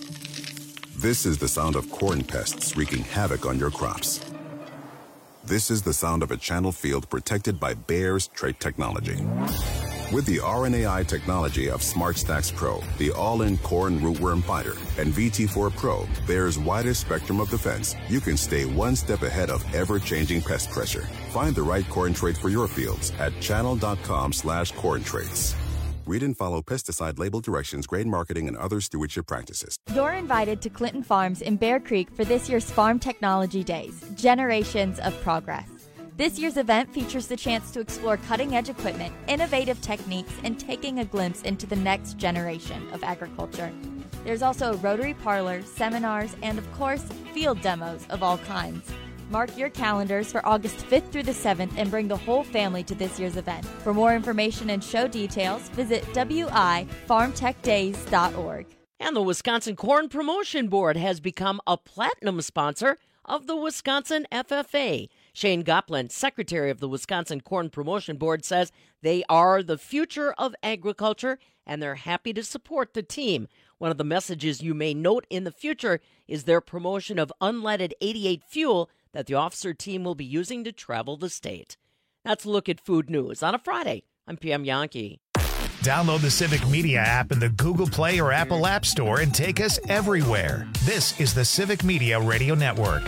This is the sound of corn pests wreaking havoc on your crops. This is the sound of a channel field protected by Bayer's trait technology. With the R N A I technology of SmartStax Pro, the all-in corn rootworm fighter, and V T four Pro, Bayer's widest spectrum of defense, you can stay one step ahead of ever-changing pest pressure. Find the right corn trait for your fields at channel.com slash corn traits. Read and follow pesticide label directions, grain marketing, and other stewardship practices. You're invited to Clinton Farms in Bear Creek for this year's Farm Technology Days, Generations of Progress. This year's event features the chance to explore cutting-edge equipment, innovative techniques, and taking a glimpse into the next generation of agriculture. There's also a Rotary Parlor, seminars, and of course, field demos of all kinds. Mark your calendars for August fifth through the seventh and bring the whole family to this year's event. For more information and show details, visit w i farm tech days dot org. And the Wisconsin Corn Promotion Board has become a platinum sponsor of the Wisconsin F F A. Shane Goplin, secretary of the Wisconsin Corn Promotion Board, says they are the future of agriculture and they're happy to support the team. One of the messages you may note in the future is their promotion of unleaded eighty-eight fuel that the officer team will be using to travel the state. That's a look at food news on a Friday. I'm P M Yankee. Download the Civic Media app in the Google Play or Apple App Store and take us everywhere. This is the Civic Media Radio Network.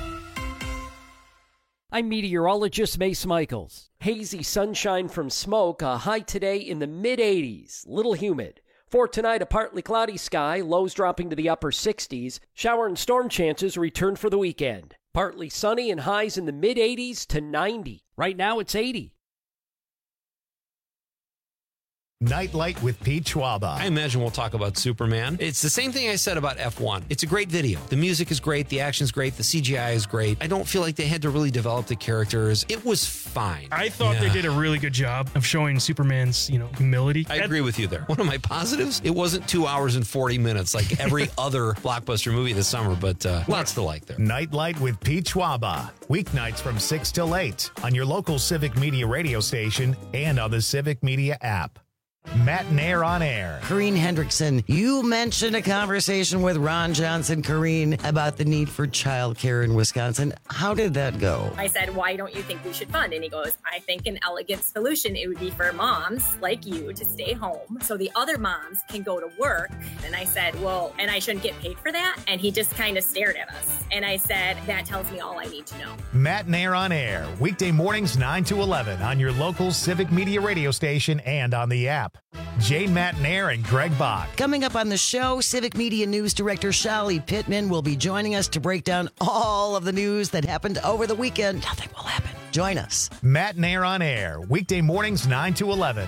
I'm meteorologist Mace Michaels. Hazy sunshine from smoke, a high today in the mid-eighties, little humid. For tonight, a partly cloudy sky, lows dropping to the upper sixties. Shower and storm chances return for the weekend. Partly sunny and highs in the mid-eighties to ninety. Right now, it's eighty. Nightlight with Pete Schwaba. I imagine we'll talk about Superman. It's the same thing I said about F one. It's a great video. The music is great. The action's great. The C G I is great. I don't feel like they had to really develop the characters. It was fine. I thought Yeah. they did a really good job of showing Superman's, you know, humility. I agree with you there. One of my positives, it wasn't two hours and forty minutes like every other blockbuster movie this summer, but uh, lots to like there. Nightlight with Pete Schwaba. Weeknights from six till eight on your local Civic Media radio station and on the Civic Media app. Matt Nair on air. Corrine Hendrickson, you mentioned a conversation with Ron Johnson, Corrine, about the need for childcare in Wisconsin. How did that go? I said, why don't you think we should fund? And he goes, I think an elegant solution, it would be for moms like you to stay home so the other moms can go to work. And I said, well, and I shouldn't get paid for that? And he just kind of stared at us. And I said, that tells me all I need to know. Matt Nair on air. Weekday mornings nine to eleven on your local Civic Media radio station and on the app. Jane Matt Nair and Greg Bach. Coming up on the show, Civic Media News Director Shali Pittman will be joining us to break down all of the news that happened over the weekend. Nothing will happen. Join us. Matt Nair on air. Weekday mornings nine to eleven.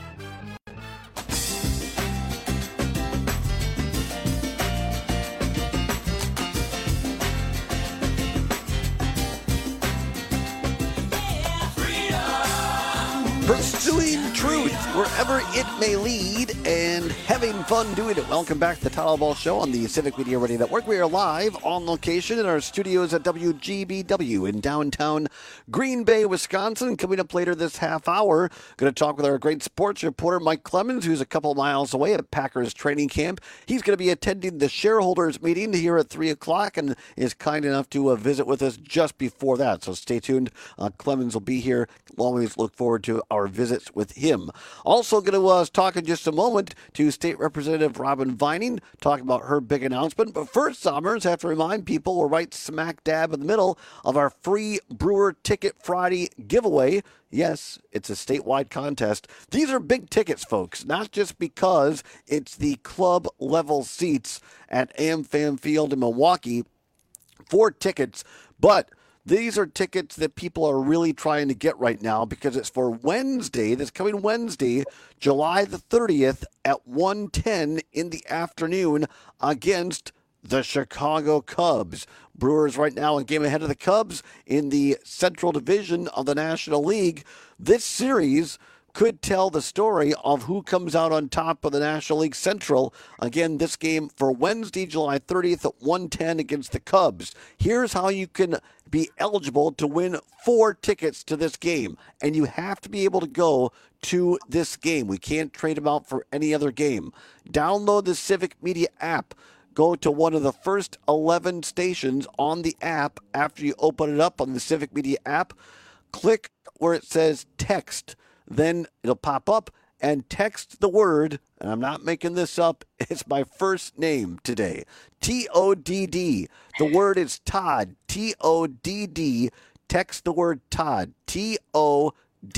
Pursuing truth wherever it may lead and having fun doing it. Welcome back to the Tyler Ball Show on the Civic Media Radio Network. We are live on location in our studios at W G B W in downtown Green Bay, Wisconsin. Coming up later this half hour, going to talk with our great sports reporter Mike Clemens, who's a couple miles away at Packers training camp. He's going to be attending the shareholders meeting here at three o'clock and is kind enough to uh, visit with us just before that. So stay tuned. Uh, Clemens will be here. We'll always look forward to our visits with him. Also going to uh, talk in just a moment to State Representative Robin Vining, talking about her big announcement. But first, Summers, have to remind people we're right smack dab in the middle of our free Brewer Ticket Friday giveaway. Yes, it's a statewide contest. These are big tickets, folks, not just because it's the club level seats at AmFam Field in Milwaukee. Four tickets, but these are tickets that people are really trying to get right now because it's for Wednesday, this coming Wednesday, July the thirtieth at one ten in the afternoon against the Chicago Cubs. Brewers right now a game ahead of the Cubs in the Central Division of the National League. This series could tell the story of who comes out on top of the National League Central. Again, this game for Wednesday, July thirtieth at one ten against the Cubs. Here's how you can be eligible to win four tickets to this game. And you have to be able to go to this game. We can't trade them out for any other game. Download the Civic Media app. Go to one of the first eleven stations on the app after you open it up on the Civic Media app. Click where it says text. Then it'll pop up and text the word, and I'm not making this up, it's my first name today, T O D D. The word is Todd, T O D D. Text the word Todd, T O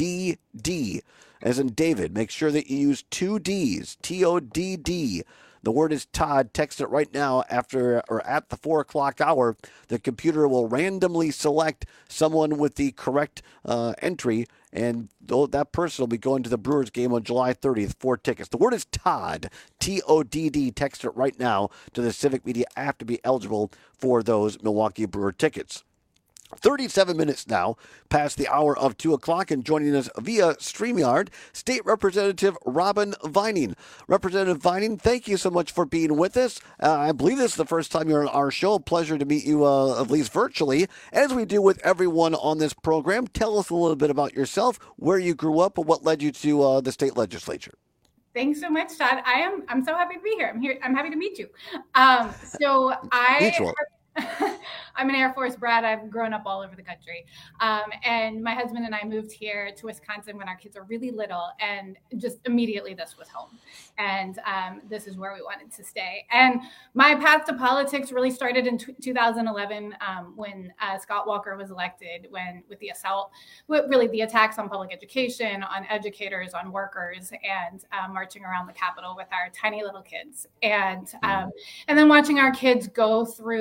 D D, as in David. Make sure that you use two D's, T O D D. The word is Todd. Text it right now after or at the four o'clock hour. The computer will randomly select someone with the correct uh, entry, and that person will be going to the Brewers game on July thirtieth. Four tickets. The word is Todd. T O D D. Text it right now to the Civic Media app to be eligible for those Milwaukee Brewer tickets. thirty-seven minutes now past the hour of two o'clock, and joining us via StreamYard, State Representative Robin Vining. Representative Vining, thank you so much for being with us. Uh, I believe this is the first time you're on our show. Pleasure to meet you, uh, at least virtually. As we do with everyone on this program, tell us a little bit about yourself, where you grew up, and what led you to uh, the state legislature. Thanks so much, Todd. I am I'm so happy to be here. I'm here. I'm happy to meet you. Um, so I. Mutual. I'm an Air Force brat. I've grown up all over the country. Um, and my husband and I moved here to Wisconsin when our kids were really little, and just immediately this was home. And um, this is where we wanted to stay. And my path to politics really started in t- two thousand eleven um, when uh, Scott Walker was elected, when with the assault, really the attacks on public education, on educators, on workers, and uh, marching around the Capitol with our tiny little kids. And, um, and then watching our kids go through their entire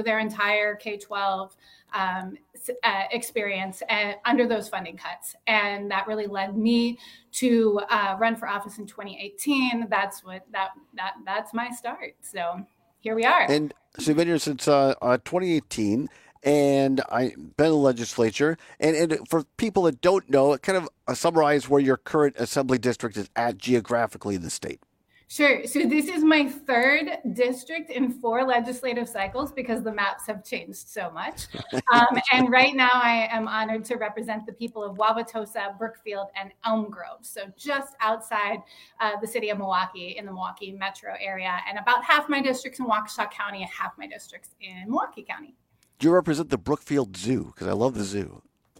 entire K twelve um, uh, experience and under those funding cuts. And that really led me to uh, run for office in twenty eighteen. That's what that that that's my start. So here we are. And so you've been here since uh, uh, twenty eighteen. And I've been in the legislature. And, and for people that don't know, kind of uh, summarize where your current assembly district is at geographically in the state. Sure. So this is my third district in four legislative cycles because the maps have changed so much. Um, and right now I am honored to represent the people of Wauwatosa, Brookfield, and Elm Grove. So just outside uh, the city of Milwaukee in the Milwaukee metro area. And about half my districts in Waukesha County and half my districts in Milwaukee County. Do you represent the Brookfield Zoo? Because I love the zoo.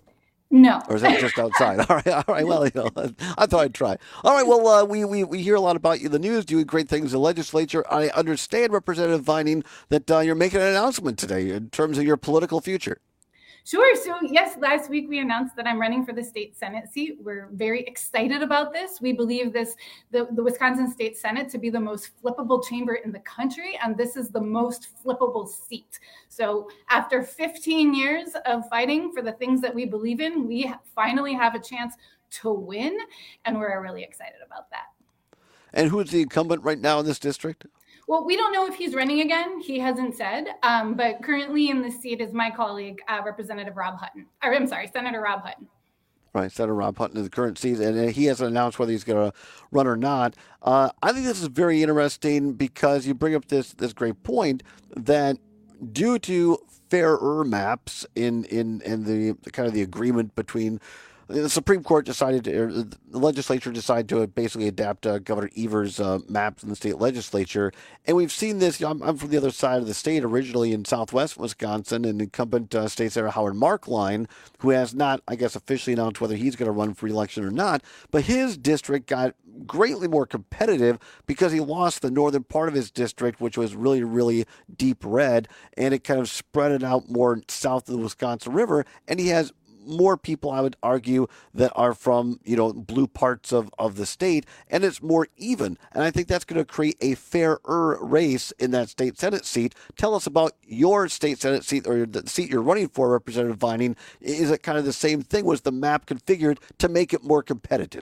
No. Or is that just outside? All right, all right. Well, you know, I thought I'd try. All right. Well, uh, we, we we hear a lot about you in the news, doing great things in the legislature. I understand, Representative Vining, that uh, you're making an announcement today in terms of your political future. Sure. So yes, last week we announced that I'm running for the state Senate seat. We're very excited about this. We believe this, the, the Wisconsin State Senate to be the most flippable chamber in the country, and this is the most flippable seat. So after fifteen years of fighting for the things that we believe in, we finally have a chance to win, and we're really excited about that. And who's the incumbent right now in this district? Well, we don't know if he's running again. He hasn't said. Um, but currently in the seat is my colleague, uh, Representative Rob Hutton. Or I'm sorry, Senator Rob Hutton. Right, Senator Rob Hutton in the current seat, and he hasn't announced whether he's going to run or not. Uh, I think this is very interesting because you bring up this this great point that due to fairer maps in in, in the, the kind of the agreement between the Supreme Court decided to, or the legislature decided to basically adapt uh, Governor Evers' uh, maps in the state legislature. And we've seen this. You know, I'm, I'm from the other side of the state, originally in southwest Wisconsin, and incumbent uh, state senator Howard Markline, who has not, I guess, officially announced whether he's going to run for election or not. But his district got greatly more competitive because he lost the northern part of his district, which was really, really deep red, and it kind of spread it out more south of the Wisconsin River. And he has more people, I would argue, that are from, you know, blue parts of, of the state, and it's more even. And I think that's going to create a fairer race in that state Senate seat. Tell us about your state Senate seat, or the seat you're running for, Representative Vining. Is it kind of the same thing? Was the map configured to make it more competitive?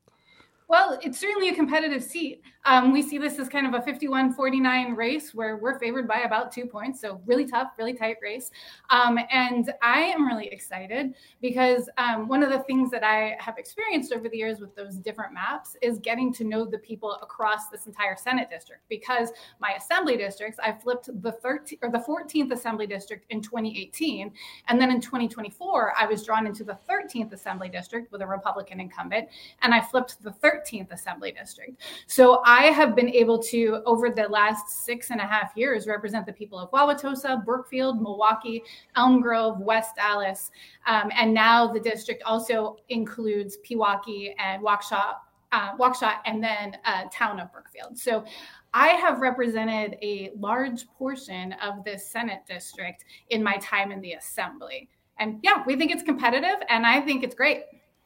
Well, it's certainly a competitive seat. Um, we see this as kind of a fifty-one forty-nine race where we're favored by about two points. So really tough, really tight race. Um, and I am really excited because um, one of the things that I have experienced over the years with those different maps is getting to know the people across this entire Senate district. Because my assembly districts, I flipped the thirteenth or the fourteenth assembly district in twenty eighteen. And then in twenty twenty-four, I was drawn into the thirteenth assembly district with a Republican incumbent. And I flipped the thirteenth assembly district. So I have been able to, over the last six and a half years, represent the people of Wauwatosa, Brookfield, Milwaukee, Elm Grove, West Allis, um, and now the district also includes Pewaukee and Waukesha, uh, Waukesha, and then uh, town of Brookfield. So I have represented a large portion of this Senate district in my time in the assembly. And yeah, we think it's competitive, and I think it's great.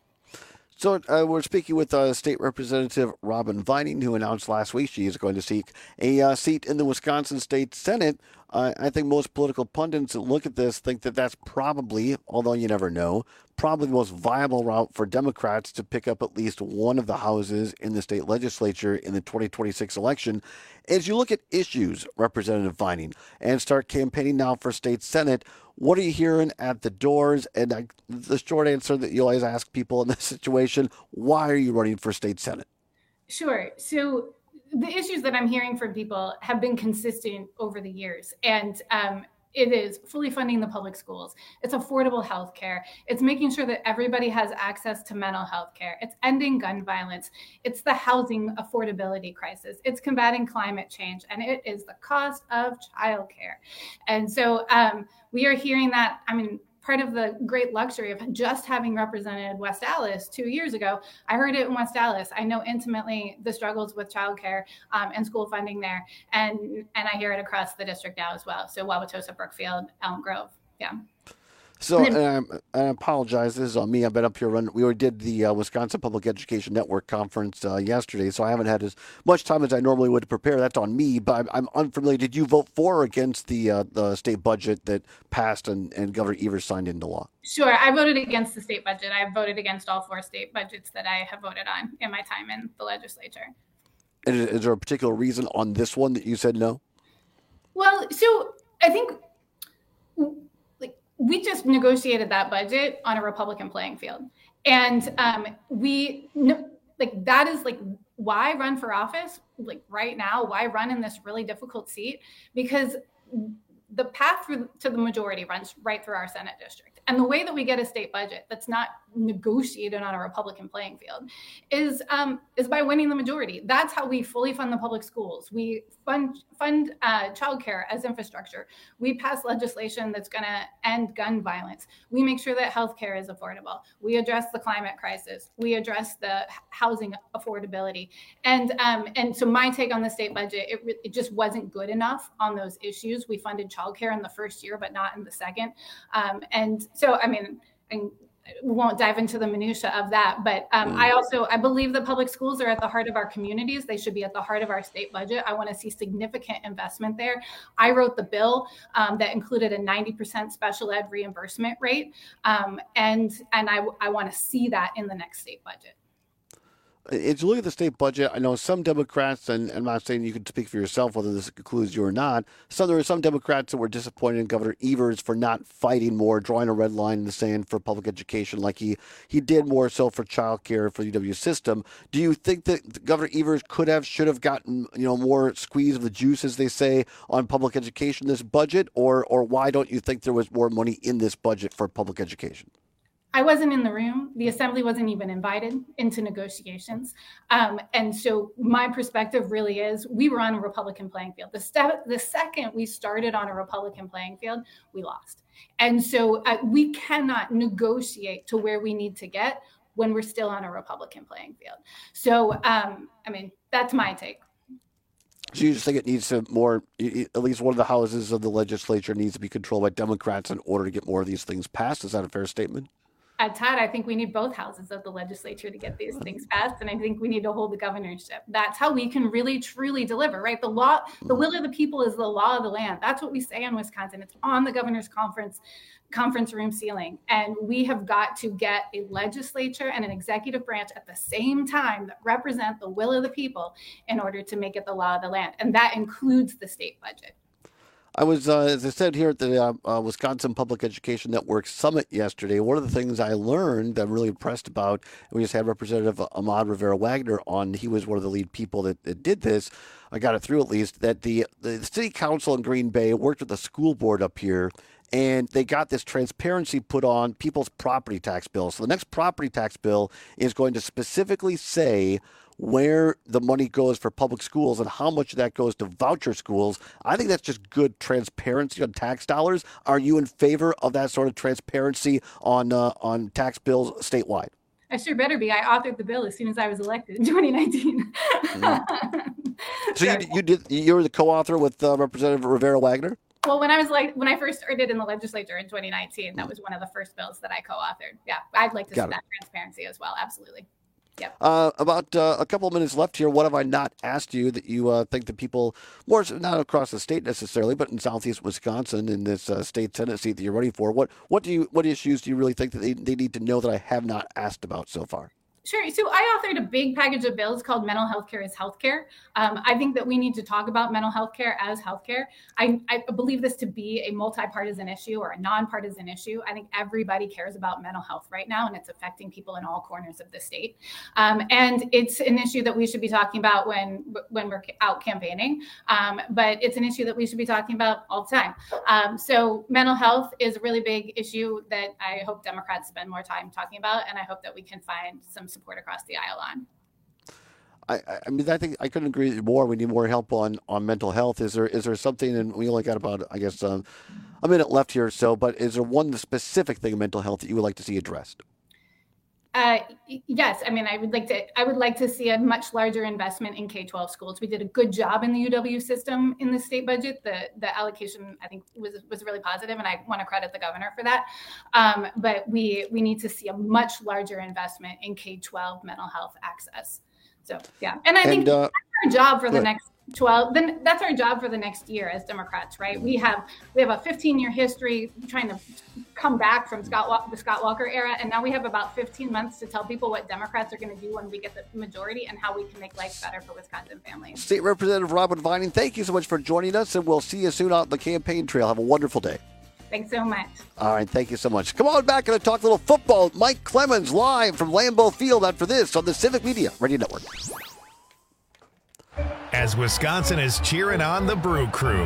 So uh, we're speaking with uh, State Representative Robin Vining, who announced last week she is going to seek a uh, seat in the Wisconsin State Senate. Uh, I think most political pundits that look at this think that that's probably, although you never know, probably the most viable route for Democrats to pick up at least one of the houses in the state legislature in the twenty twenty-six election. As you look at issues, Representative Vining, and start campaigning now for state Senate, what are you hearing at the doors? And I, the short answer that you always ask people in this situation, why are you running for state Senate? Sure. So the issues that I'm hearing from people have been consistent over the years. And um, it is fully funding the public schools. It's affordable health care. It's making sure that everybody has access to mental health care. It's ending gun violence. It's the housing affordability crisis. It's combating climate change. And it is the cost of childcare. And so um, we are hearing that, I mean, part of the great luxury of just having represented West Allis two years ago, I heard it in West Allis. I know intimately the struggles with childcare um, and school funding there, and and I hear it across the district now as well. So Wauwatosa, Brookfield, Elm Grove, yeah. So um, I apologize. This is on me. I've been up here running. We already did the uh, Wisconsin Public Education Network conference uh, yesterday, so I haven't had as much time as I normally would to prepare. That's on me, but I'm, I'm unfamiliar. Did you vote for or against the uh, the state budget that passed and, and Governor Evers signed into law? Sure. I voted against the state budget. I voted against all four state budgets that I have voted on in my time in the legislature. And is, is there a particular reason on this one that you said no? Well, so I think like we just negotiated that budget on a Republican playing field. And um, we no, like that is like why run for office like right now? Why run in this really difficult seat? Because the path through to the majority runs right through our Senate district. And the way that we get a state budget that's not negotiated on a Republican playing field is um, is by winning the majority. That's how we fully fund the public schools. We fund fund uh, childcare as infrastructure. We pass legislation that's going to end gun violence. We make sure that healthcare is affordable. We address the climate crisis. We address the housing affordability. And um, and so my take on the state budget, it, re- it just wasn't good enough on those issues. We funded childcare in the first year, but not in the second. Um, and so, I mean, and we won't dive into the minutia of that, but um, I also, I believe that public schools are at the heart of our communities. They should be at the heart of our state budget. I want to see significant investment there. I wrote the bill um, that included a ninety percent special ed reimbursement rate. Um, and and I, I want to see that in the next state budget. As you look at the state budget, I know some Democrats, and I'm not saying you can speak for yourself whether this includes you or not, so there are some Democrats that were disappointed in Governor Evers for not fighting more, drawing a red line in the sand for public education like he, he did more so for child care for the U W system. Do you think that Governor Evers could have, should have gotten, you know, more squeeze of the juice, as they say, on public education this budget, or or why don't you think there was more money in this budget for public education? I wasn't in the room. The assembly wasn't even invited into negotiations. Um, and so my perspective really is we were on a Republican playing field. The, step, the second we started on a Republican playing field, we lost. And so uh, we cannot negotiate to where we need to get when we're still on a Republican playing field. So, um, I mean, that's my take. So you just think it needs to more, at least one of the houses of the legislature needs to be controlled by Democrats in order to get more of these things passed? Is that a fair statement? Uh, Todd, I think we need both houses of the legislature to get these things passed, and I think we need to hold the governorship. That's how we can really, truly deliver, right? The law, the will of the people is the law of the land. That's what we say in Wisconsin. It's on the governor's conference conference room ceiling, and we have got to get a legislature and an executive branch at the same time that represent the will of the people in order to make it the law of the land, and that includes the state budget. I was, uh, as I said, here at the uh, uh, Wisconsin Public Education Network Summit yesterday. One of the things I learned that I'm really impressed about, we just had Representative Ahmad Rivera-Wagner on. He was one of the lead people that, that did this. I got it through at least, that the, the city council in Green Bay worked with the school board up here, and they got this transparency put on people's property tax bills. So the next property tax bill is going to specifically say where the money goes for public schools and how much of that goes to voucher schools. I think that's just good transparency on tax dollars. Are you in favor of that sort of transparency on uh, on tax bills statewide? I sure better be. I authored the bill as soon as I was elected in twenty nineteen. Mm-hmm. So you, you did. You were the co-author with uh, Representative Rivera-Wagner? Well, when I was like when I first started in the legislature in twenty nineteen, that was one of the first bills that I co-authored. Yeah, I'd like to Got see it. that transparency as well. Absolutely. Yep. Uh, about uh, a couple of minutes left here. What have I not asked you that you uh, think that people, more so not across the state necessarily, but in Southeast Wisconsin, in this uh, state Senate seat that you're running for, what what do you what issues do you really think that they, they need to know that I have not asked about so far? Sure. So I authored a big package of bills called Mental Health Care is Healthcare. Um, I think that we need to talk about mental health care as healthcare. I, I believe this to be a multi-partisan issue or a non-partisan issue. I think everybody cares about mental health right now, and it's affecting people in all corners of the state. Um, and it's an issue that we should be talking about when when we're out campaigning. Um, but it's an issue that we should be talking about all the time. Um, so mental health is a really big issue that I hope Democrats spend more time talking about, and I hope that we can find some support across the aisle on. I, I mean, I think I couldn't agree with you more. We need more help on, on mental health. Is there is there something, and we only got about, I guess, um, a minute left here or so, but is there one specific thing in mental health that you would like to see addressed? Uh, yes, I mean, I would like to. I would like to see a much larger investment in K twelve schools. We did a good job in the U W system in the state budget. The the allocation, I think, was was really positive, and I want to credit the governor for that. Um, but we we need to see a much larger investment in K twelve mental health access. So yeah, and I think And, uh, that's our job for the good. next twelve. Then that's our job for the next year as Democrats, right? We have we have a fifteen year history trying to come back from Scott Wa- the Scott Walker era, and now we have about fifteen months to tell people what Democrats are going to do when we get the majority and how we can make life better for Wisconsin families. State Representative Robin Vining, thank you so much for joining us, and we'll see you soon out on the campaign trail. Have a wonderful day. Thanks so much. All right, thank you so much. Come on back and talk a little football. Mike Clemens live from Lambeau Field after this on the Civic Media Radio Network. As Wisconsin is cheering on the Brew Crew.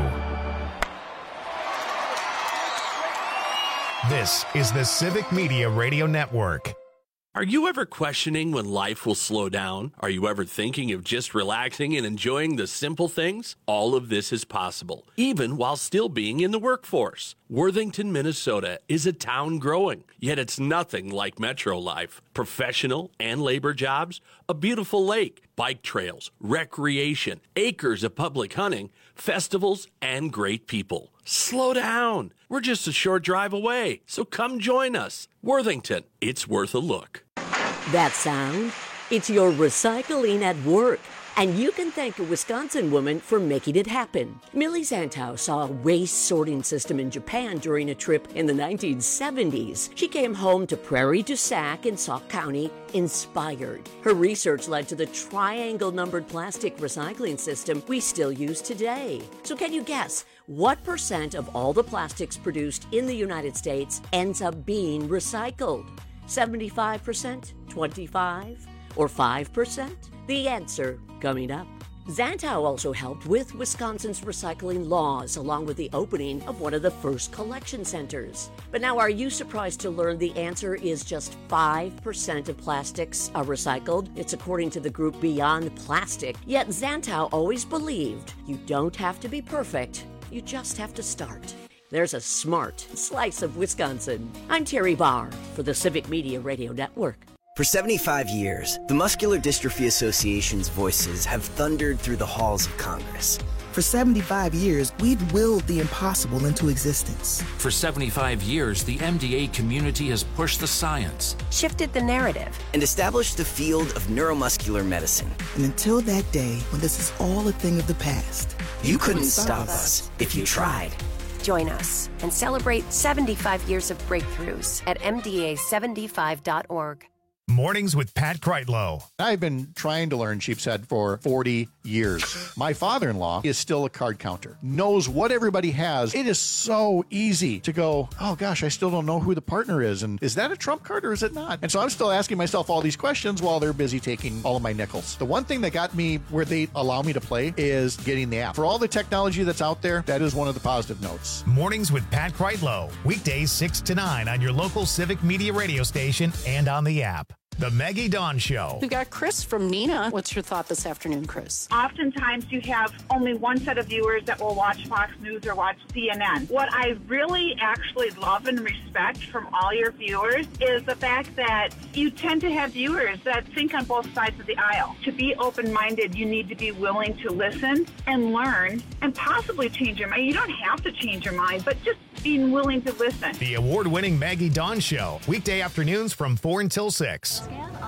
This is the Civic Media Radio Network. Are you ever questioning when life will slow down? Are you ever thinking of just relaxing and enjoying the simple things? All of this is possible, even while still being in the workforce. Worthington, Minnesota is a town growing, yet it's nothing like metro life. Professional and labor jobs, a beautiful lake, bike trails, recreation, acres of public hunting, festivals, and great people. Slow down. We're just a short drive away, so come join us. Worthington, it's worth a look. That sound? It's your recycling at work. And you can thank a Wisconsin woman for making it happen. Millie Zantow saw a waste sorting system in Japan during a trip in the nineteen seventies. She came home to Prairie du Sac in Sauk County inspired. Her research led to the triangle-numbered plastic recycling system we still use today. So can you guess what percent of all the plastics produced in the United States ends up being recycled? seventy-five percent? twenty-five? Or five percent? The answer coming up. Zantow also helped with Wisconsin's recycling laws, along with the opening of one of the first collection centers. But now, are you surprised to learn the answer is just five percent of plastics are recycled? It's according to the group Beyond Plastic. Yet Zantow always believed you don't have to be perfect, you just have to start. There's a smart slice of Wisconsin. I'm Terry Barr for the Civic Media Radio Network. For seventy-five years, the Muscular Dystrophy Association's voices have thundered through the halls of Congress. For seventy-five years, we've willed the impossible into existence. For seventy-five years, the M D A community has pushed the science, shifted the narrative, and established the field of neuromuscular medicine. And until that day, when this is all a thing of the past, you, you couldn't, couldn't stop us if you tried. Join us and celebrate seventy-five years of breakthroughs at M D A seventy-five dot org. Mornings with Pat Kreitlow. I've been trying to learn sheep's head for forty years. My father-in-law is still a card counter, knows what everybody has. It is so easy to go, oh gosh, I still don't know who the partner is. And is that a trump card or is it not? And so I'm still asking myself all these questions while they're busy taking all of my nickels. The one thing that got me where they allow me to play is getting the app. For all the technology that's out there, that is one of the positive notes. Mornings with Pat Kreitlow. Weekdays six to nine on your local Civic Media radio station and on the app. The Maggie Dawn Show. We've got Chris from Neenah. What's your thought this afternoon, Chris? Oftentimes you have only one set of viewers that will watch Fox News or watch C N N. What I really actually love and respect from all your viewers is the fact that you tend to have viewers that think on both sides of the aisle. To be open-minded, you need to be willing to listen and learn and possibly change your mind. You don't have to change your mind, but just being willing to listen. The award-winning Maggie Dawn Show, weekday afternoons from four until six.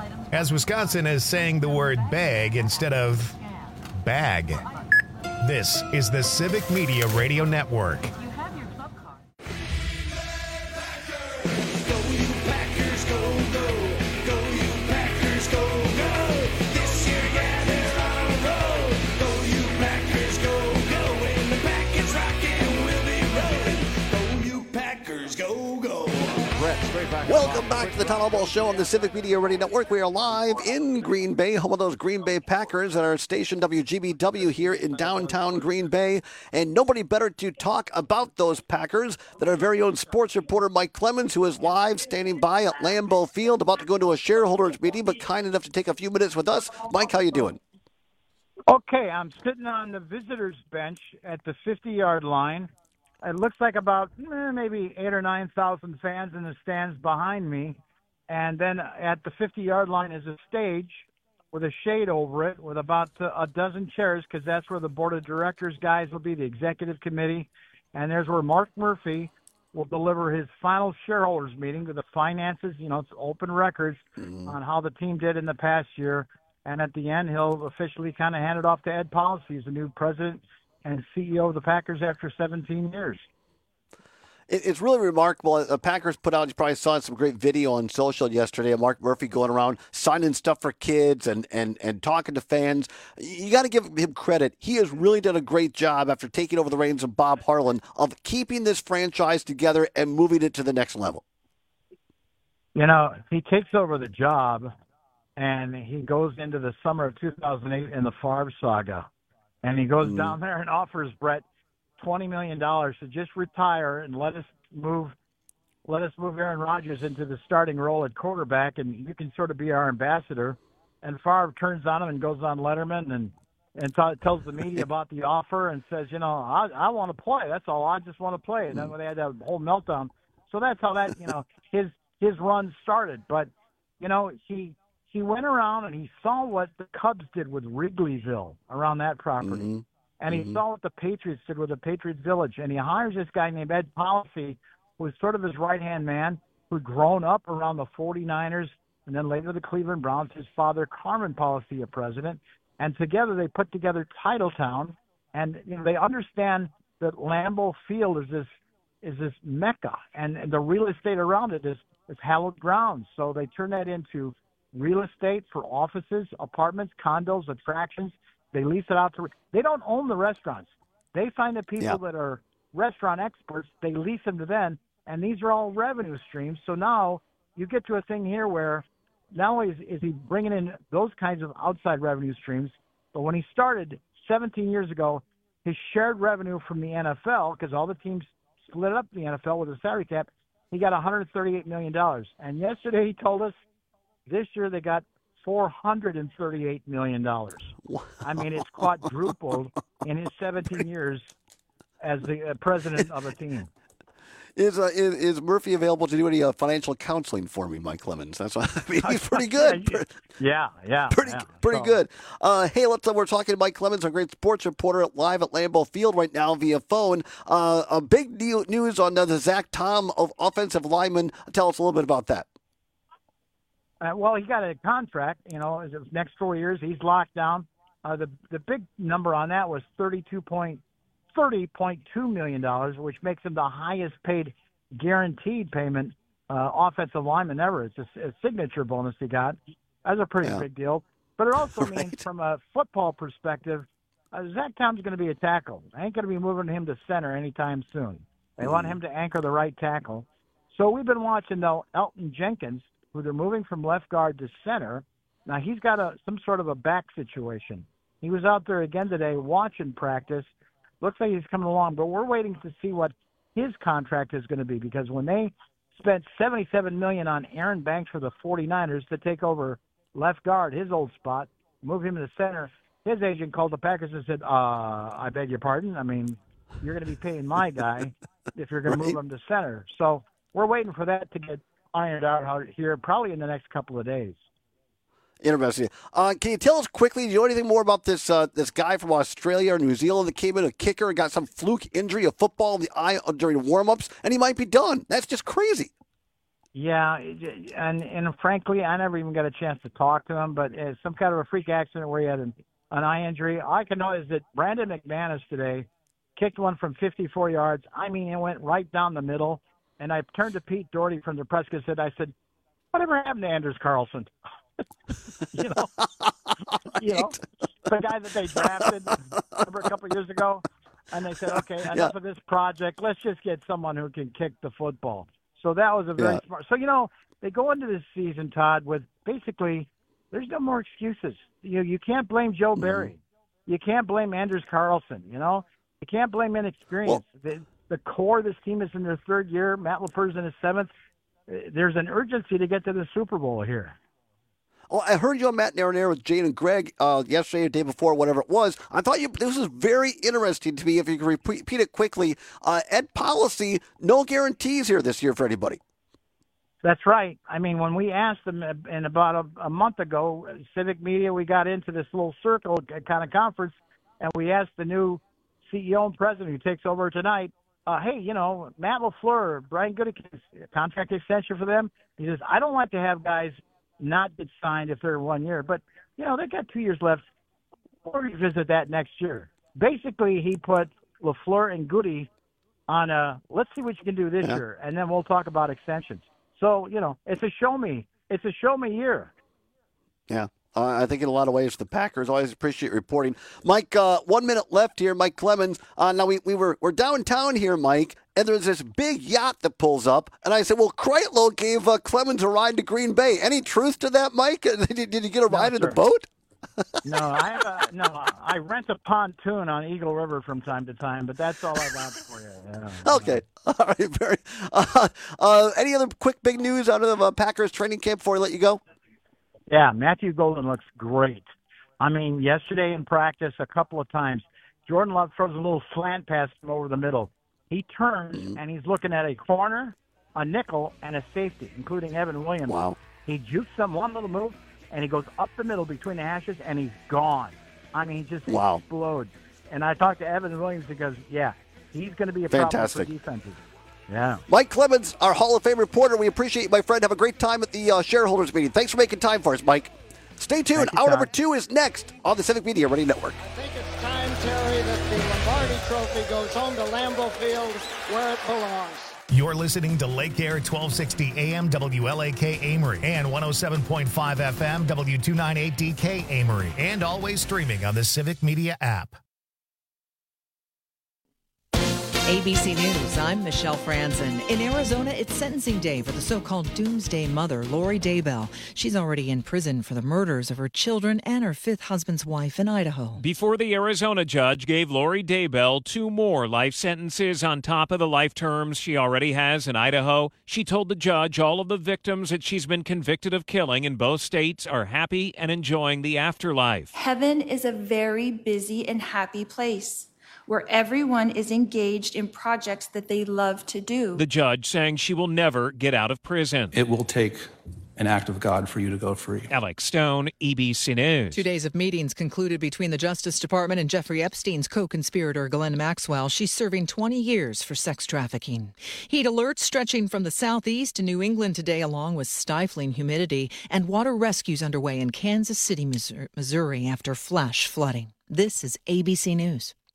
As Wisconsin is saying the word bag instead of bag. This is the Civic Media Radio Network. Welcome back to the Town Hall Ball Show on the Civic Media Radio Network. We are live in Green Bay, home of those Green Bay Packers at our station W G B W here in downtown Green Bay. And nobody better to talk about those Packers than our very own sports reporter Mike Clemens, who is live standing by at Lambeau Field, about to go into a shareholders meeting, but kind enough to take a few minutes with us. Mike, how you doing? Okay, I'm sitting on the visitors bench at the fifty-yard line. It looks like about eh, maybe eight or nine thousand fans in the stands behind me. And then at the fifty-yard line is a stage with a shade over it with about a dozen chairs, because that's where the board of directors guys will be, the executive committee. And there's where Mark Murphy will deliver his final shareholders meeting with the finances, you know, it's open records mm-hmm. on how the team did in the past year. And at the end, he'll officially kind of hand it off to Ed Policy as the new president and C E O of the Packers after seventeen years. It's really remarkable. The Packers put out, you probably saw some great video on social yesterday of Mark Murphy going around signing stuff for kids and, and, and talking to fans. You got to give him credit. He has really done a great job after taking over the reins of Bob Harlan of keeping this franchise together and moving it to the next level. You know, he takes over the job and he goes into the summer of two thousand eight in the Favre saga. And he goes mm. down there and offers Brett twenty million dollars to just retire and let us move let us move Aaron Rodgers into the starting role at quarterback, and you can sort of be our ambassador. And Favre turns on him and goes on Letterman and and t- tells the media about the offer and says, you know, I, I want to play. That's all. I just want to play. And then when they had that whole meltdown. So that's how that, you know, his his run started. But, you know, he he went around and he saw what the Cubs did with Wrigleyville around that property. Mm-hmm. And he mm-hmm. saw what the Patriots did with the Patriots Village. And he hires this guy named Ed Policy, who was sort of his right-hand man, who'd grown up around the forty-niners and then later the Cleveland Browns. His father, Carmen Policy, a president. And together they put together Titletown. And you know, they understand that Lambeau Field is this is this mecca. And, and the real estate around it is, is hallowed ground. So they turn that into real estate for offices, apartments, condos, attractions. They lease it out to – they don't own the restaurants. They find the people yeah. that are restaurant experts. They lease them to them, and these are all revenue streams. So now you get to a thing here where not only is, is he bringing in those kinds of outside revenue streams, but when he started seventeen years ago, his shared revenue from the N F L, because all the teams split up the N F L with a salary cap, he got one hundred thirty-eight million dollars. And yesterday he told us this year they got four hundred thirty-eight million dollars. Wow. I mean, it's quadrupled in his seventeen years as the uh, president of a team. Is, uh, is is Murphy available to do any uh, financial counseling for me, Mike Clemens? That's what, I mean, he's pretty good. yeah, yeah, pretty yeah. pretty so. good. Uh, hey, let's. Uh, we're talking to Mike Clemens, a great sports reporter, live at Lambeau Field right now via phone. Uh, a big deal, news on uh, the Zach Tom of offensive lineman. Tell us a little bit about that. Uh, well, he got a contract, you know, his next four years. He's locked down. Uh, the the big number on that was thirty-two point thirty point two million dollars, which makes him the highest paid guaranteed payment uh, offensive lineman ever. It's a, a signature bonus he got. That's a pretty yeah. big deal. But it also right. means, from a football perspective, uh, Zach Tom's going to be a tackle. I ain't going to be moving him to center anytime soon. They mm. want him to anchor the right tackle. So we've been watching, though, Elton Jenkins, who they're moving from left guard to center. Now, he's got a some sort of a back situation. He was out there again today watching practice. Looks like he's coming along, but we're waiting to see what his contract is going to be, because when they spent seventy-seven million dollars on Aaron Banks for the forty-niners to take over left guard, his old spot, move him to the center, his agent called the Packers and said, uh, I beg your pardon? I mean, you're going to be paying my guy if you're going right. to move him to center. So we're waiting for that to get ironed out here probably in the next couple of days. Interesting. Uh, can you tell us quickly, do you know anything more about this uh, this guy from Australia or New Zealand that came in, a kicker, and got some fluke injury of football in the eye during warm-ups, and he might be done? That's just crazy. Yeah, and and frankly, I never even got a chance to talk to him, but uh, some kind of a freak accident where he had an, an eye injury. All I can know is that Brandon McManus today kicked one from fifty-four yards. I mean, it went right down the middle, and I turned to Pete Doherty from the press cassette. I said, whatever happened to Anders Carlson? you know, you know, the guy that they drafted remember a couple of years ago, and they said, okay, enough yeah. of this project. Let's just get someone who can kick the football. So that was a very yeah. smart. So, you know, they go into this season, Todd, with basically there's no more excuses. You you can't blame Joe mm-hmm. Barry. You can't blame Anders Carlson, you know. You can't blame inexperience. Well, the, the core of this team is in their third year. Matt LaFleur's in his seventh. There's an urgency to get to the Super Bowl here. Oh, I heard you on Matt Nair with Jane and Greg uh, yesterday, the day before, whatever it was. I thought you this was very interesting to me. If you could repeat it quickly, uh, Ed Policy, no guarantees here this year for anybody. That's right. I mean, when we asked them in about a, a month ago, Civic Media, we got into this little circle kind of conference, and we asked the new C E O and president who takes over tonight, uh, hey, you know, Matt LaFleur, Brian Gutekunst, contract extension for them. He says, I don't like to have guys not get signed if they're one year, but, you know, they've got two years left. We'll revisit that next year. Basically, he put LaFleur and Goody on a, let's see what you can do this yeah. year, and then we'll talk about extensions. So, you know, it's a show me. It's a show me year. Yeah. Uh, I think in a lot of ways the Packers always appreciate reporting. Mike, uh, one minute left here. Mike Clemens. Uh, now, we, we were, we're downtown here, Mike, and there's this big yacht that pulls up. And I said, well, Kreitlow gave uh, Clemens a ride to Green Bay. Any truth to that, Mike? Did, did you get a ride no, in the boat? no, I have a, no. I rent a pontoon on Eagle River from time to time, but that's all I got for you. Yeah, okay, all right. Very. Uh, uh, any other quick big news out of uh, Packers training camp before I let you go? Yeah, Matthew Golden looks great. I mean, yesterday in practice, a couple of times, Jordan Love throws a little slant pass him over the middle. He turns mm-hmm. and he's looking at a corner, a nickel, and a safety, including Evan Williams. Wow. He jukes them one little move. And he goes up the middle between the hashes, and he's gone. I mean, he just wow. explodes. And I talked to Evan Williams because, yeah, he's going to be a Fantastic. problem for defenses. Yeah. Mike Clemens, our Hall of Fame reporter. We appreciate you, my friend. Have a great time at the uh, shareholders meeting. Thanks for making time for us, Mike. Stay tuned. Hour number two is next on the Civic Media Radio Network. I think it's time, Terry, that the Lombardi Trophy goes home to Lambeau Field where it belongs. You're listening to Lake Air twelve sixty A M W L A K Amory and one oh seven point five F M W two ninety-eight D K Amory, and always streaming on the Civic Media app. A B C News, I'm Michelle Franzen. In Arizona, it's sentencing day for the so-called doomsday mother, Lori Daybell. She's already in prison for the murders of her children and her fifth husband's wife in Idaho. Before the Arizona judge gave Lori Daybell two more life sentences on top of the life terms she already has in Idaho, she told the judge all of the victims that she's been convicted of killing in both states are happy and enjoying the afterlife. Heaven is a very busy and happy place, where everyone is engaged in projects that they love to do. The judge saying she will never get out of prison. It will take an act of God for you to go free. Alex Stone, E B C News. Two days of meetings concluded between the Justice Department and Jeffrey Epstein's co-conspirator Ghislaine Maxwell. She's serving twenty years for sex trafficking. Heat alerts stretching from the southeast to New England today, along with stifling humidity, and water rescues underway in Kansas City, Missouri after flash flooding. This is A B C News.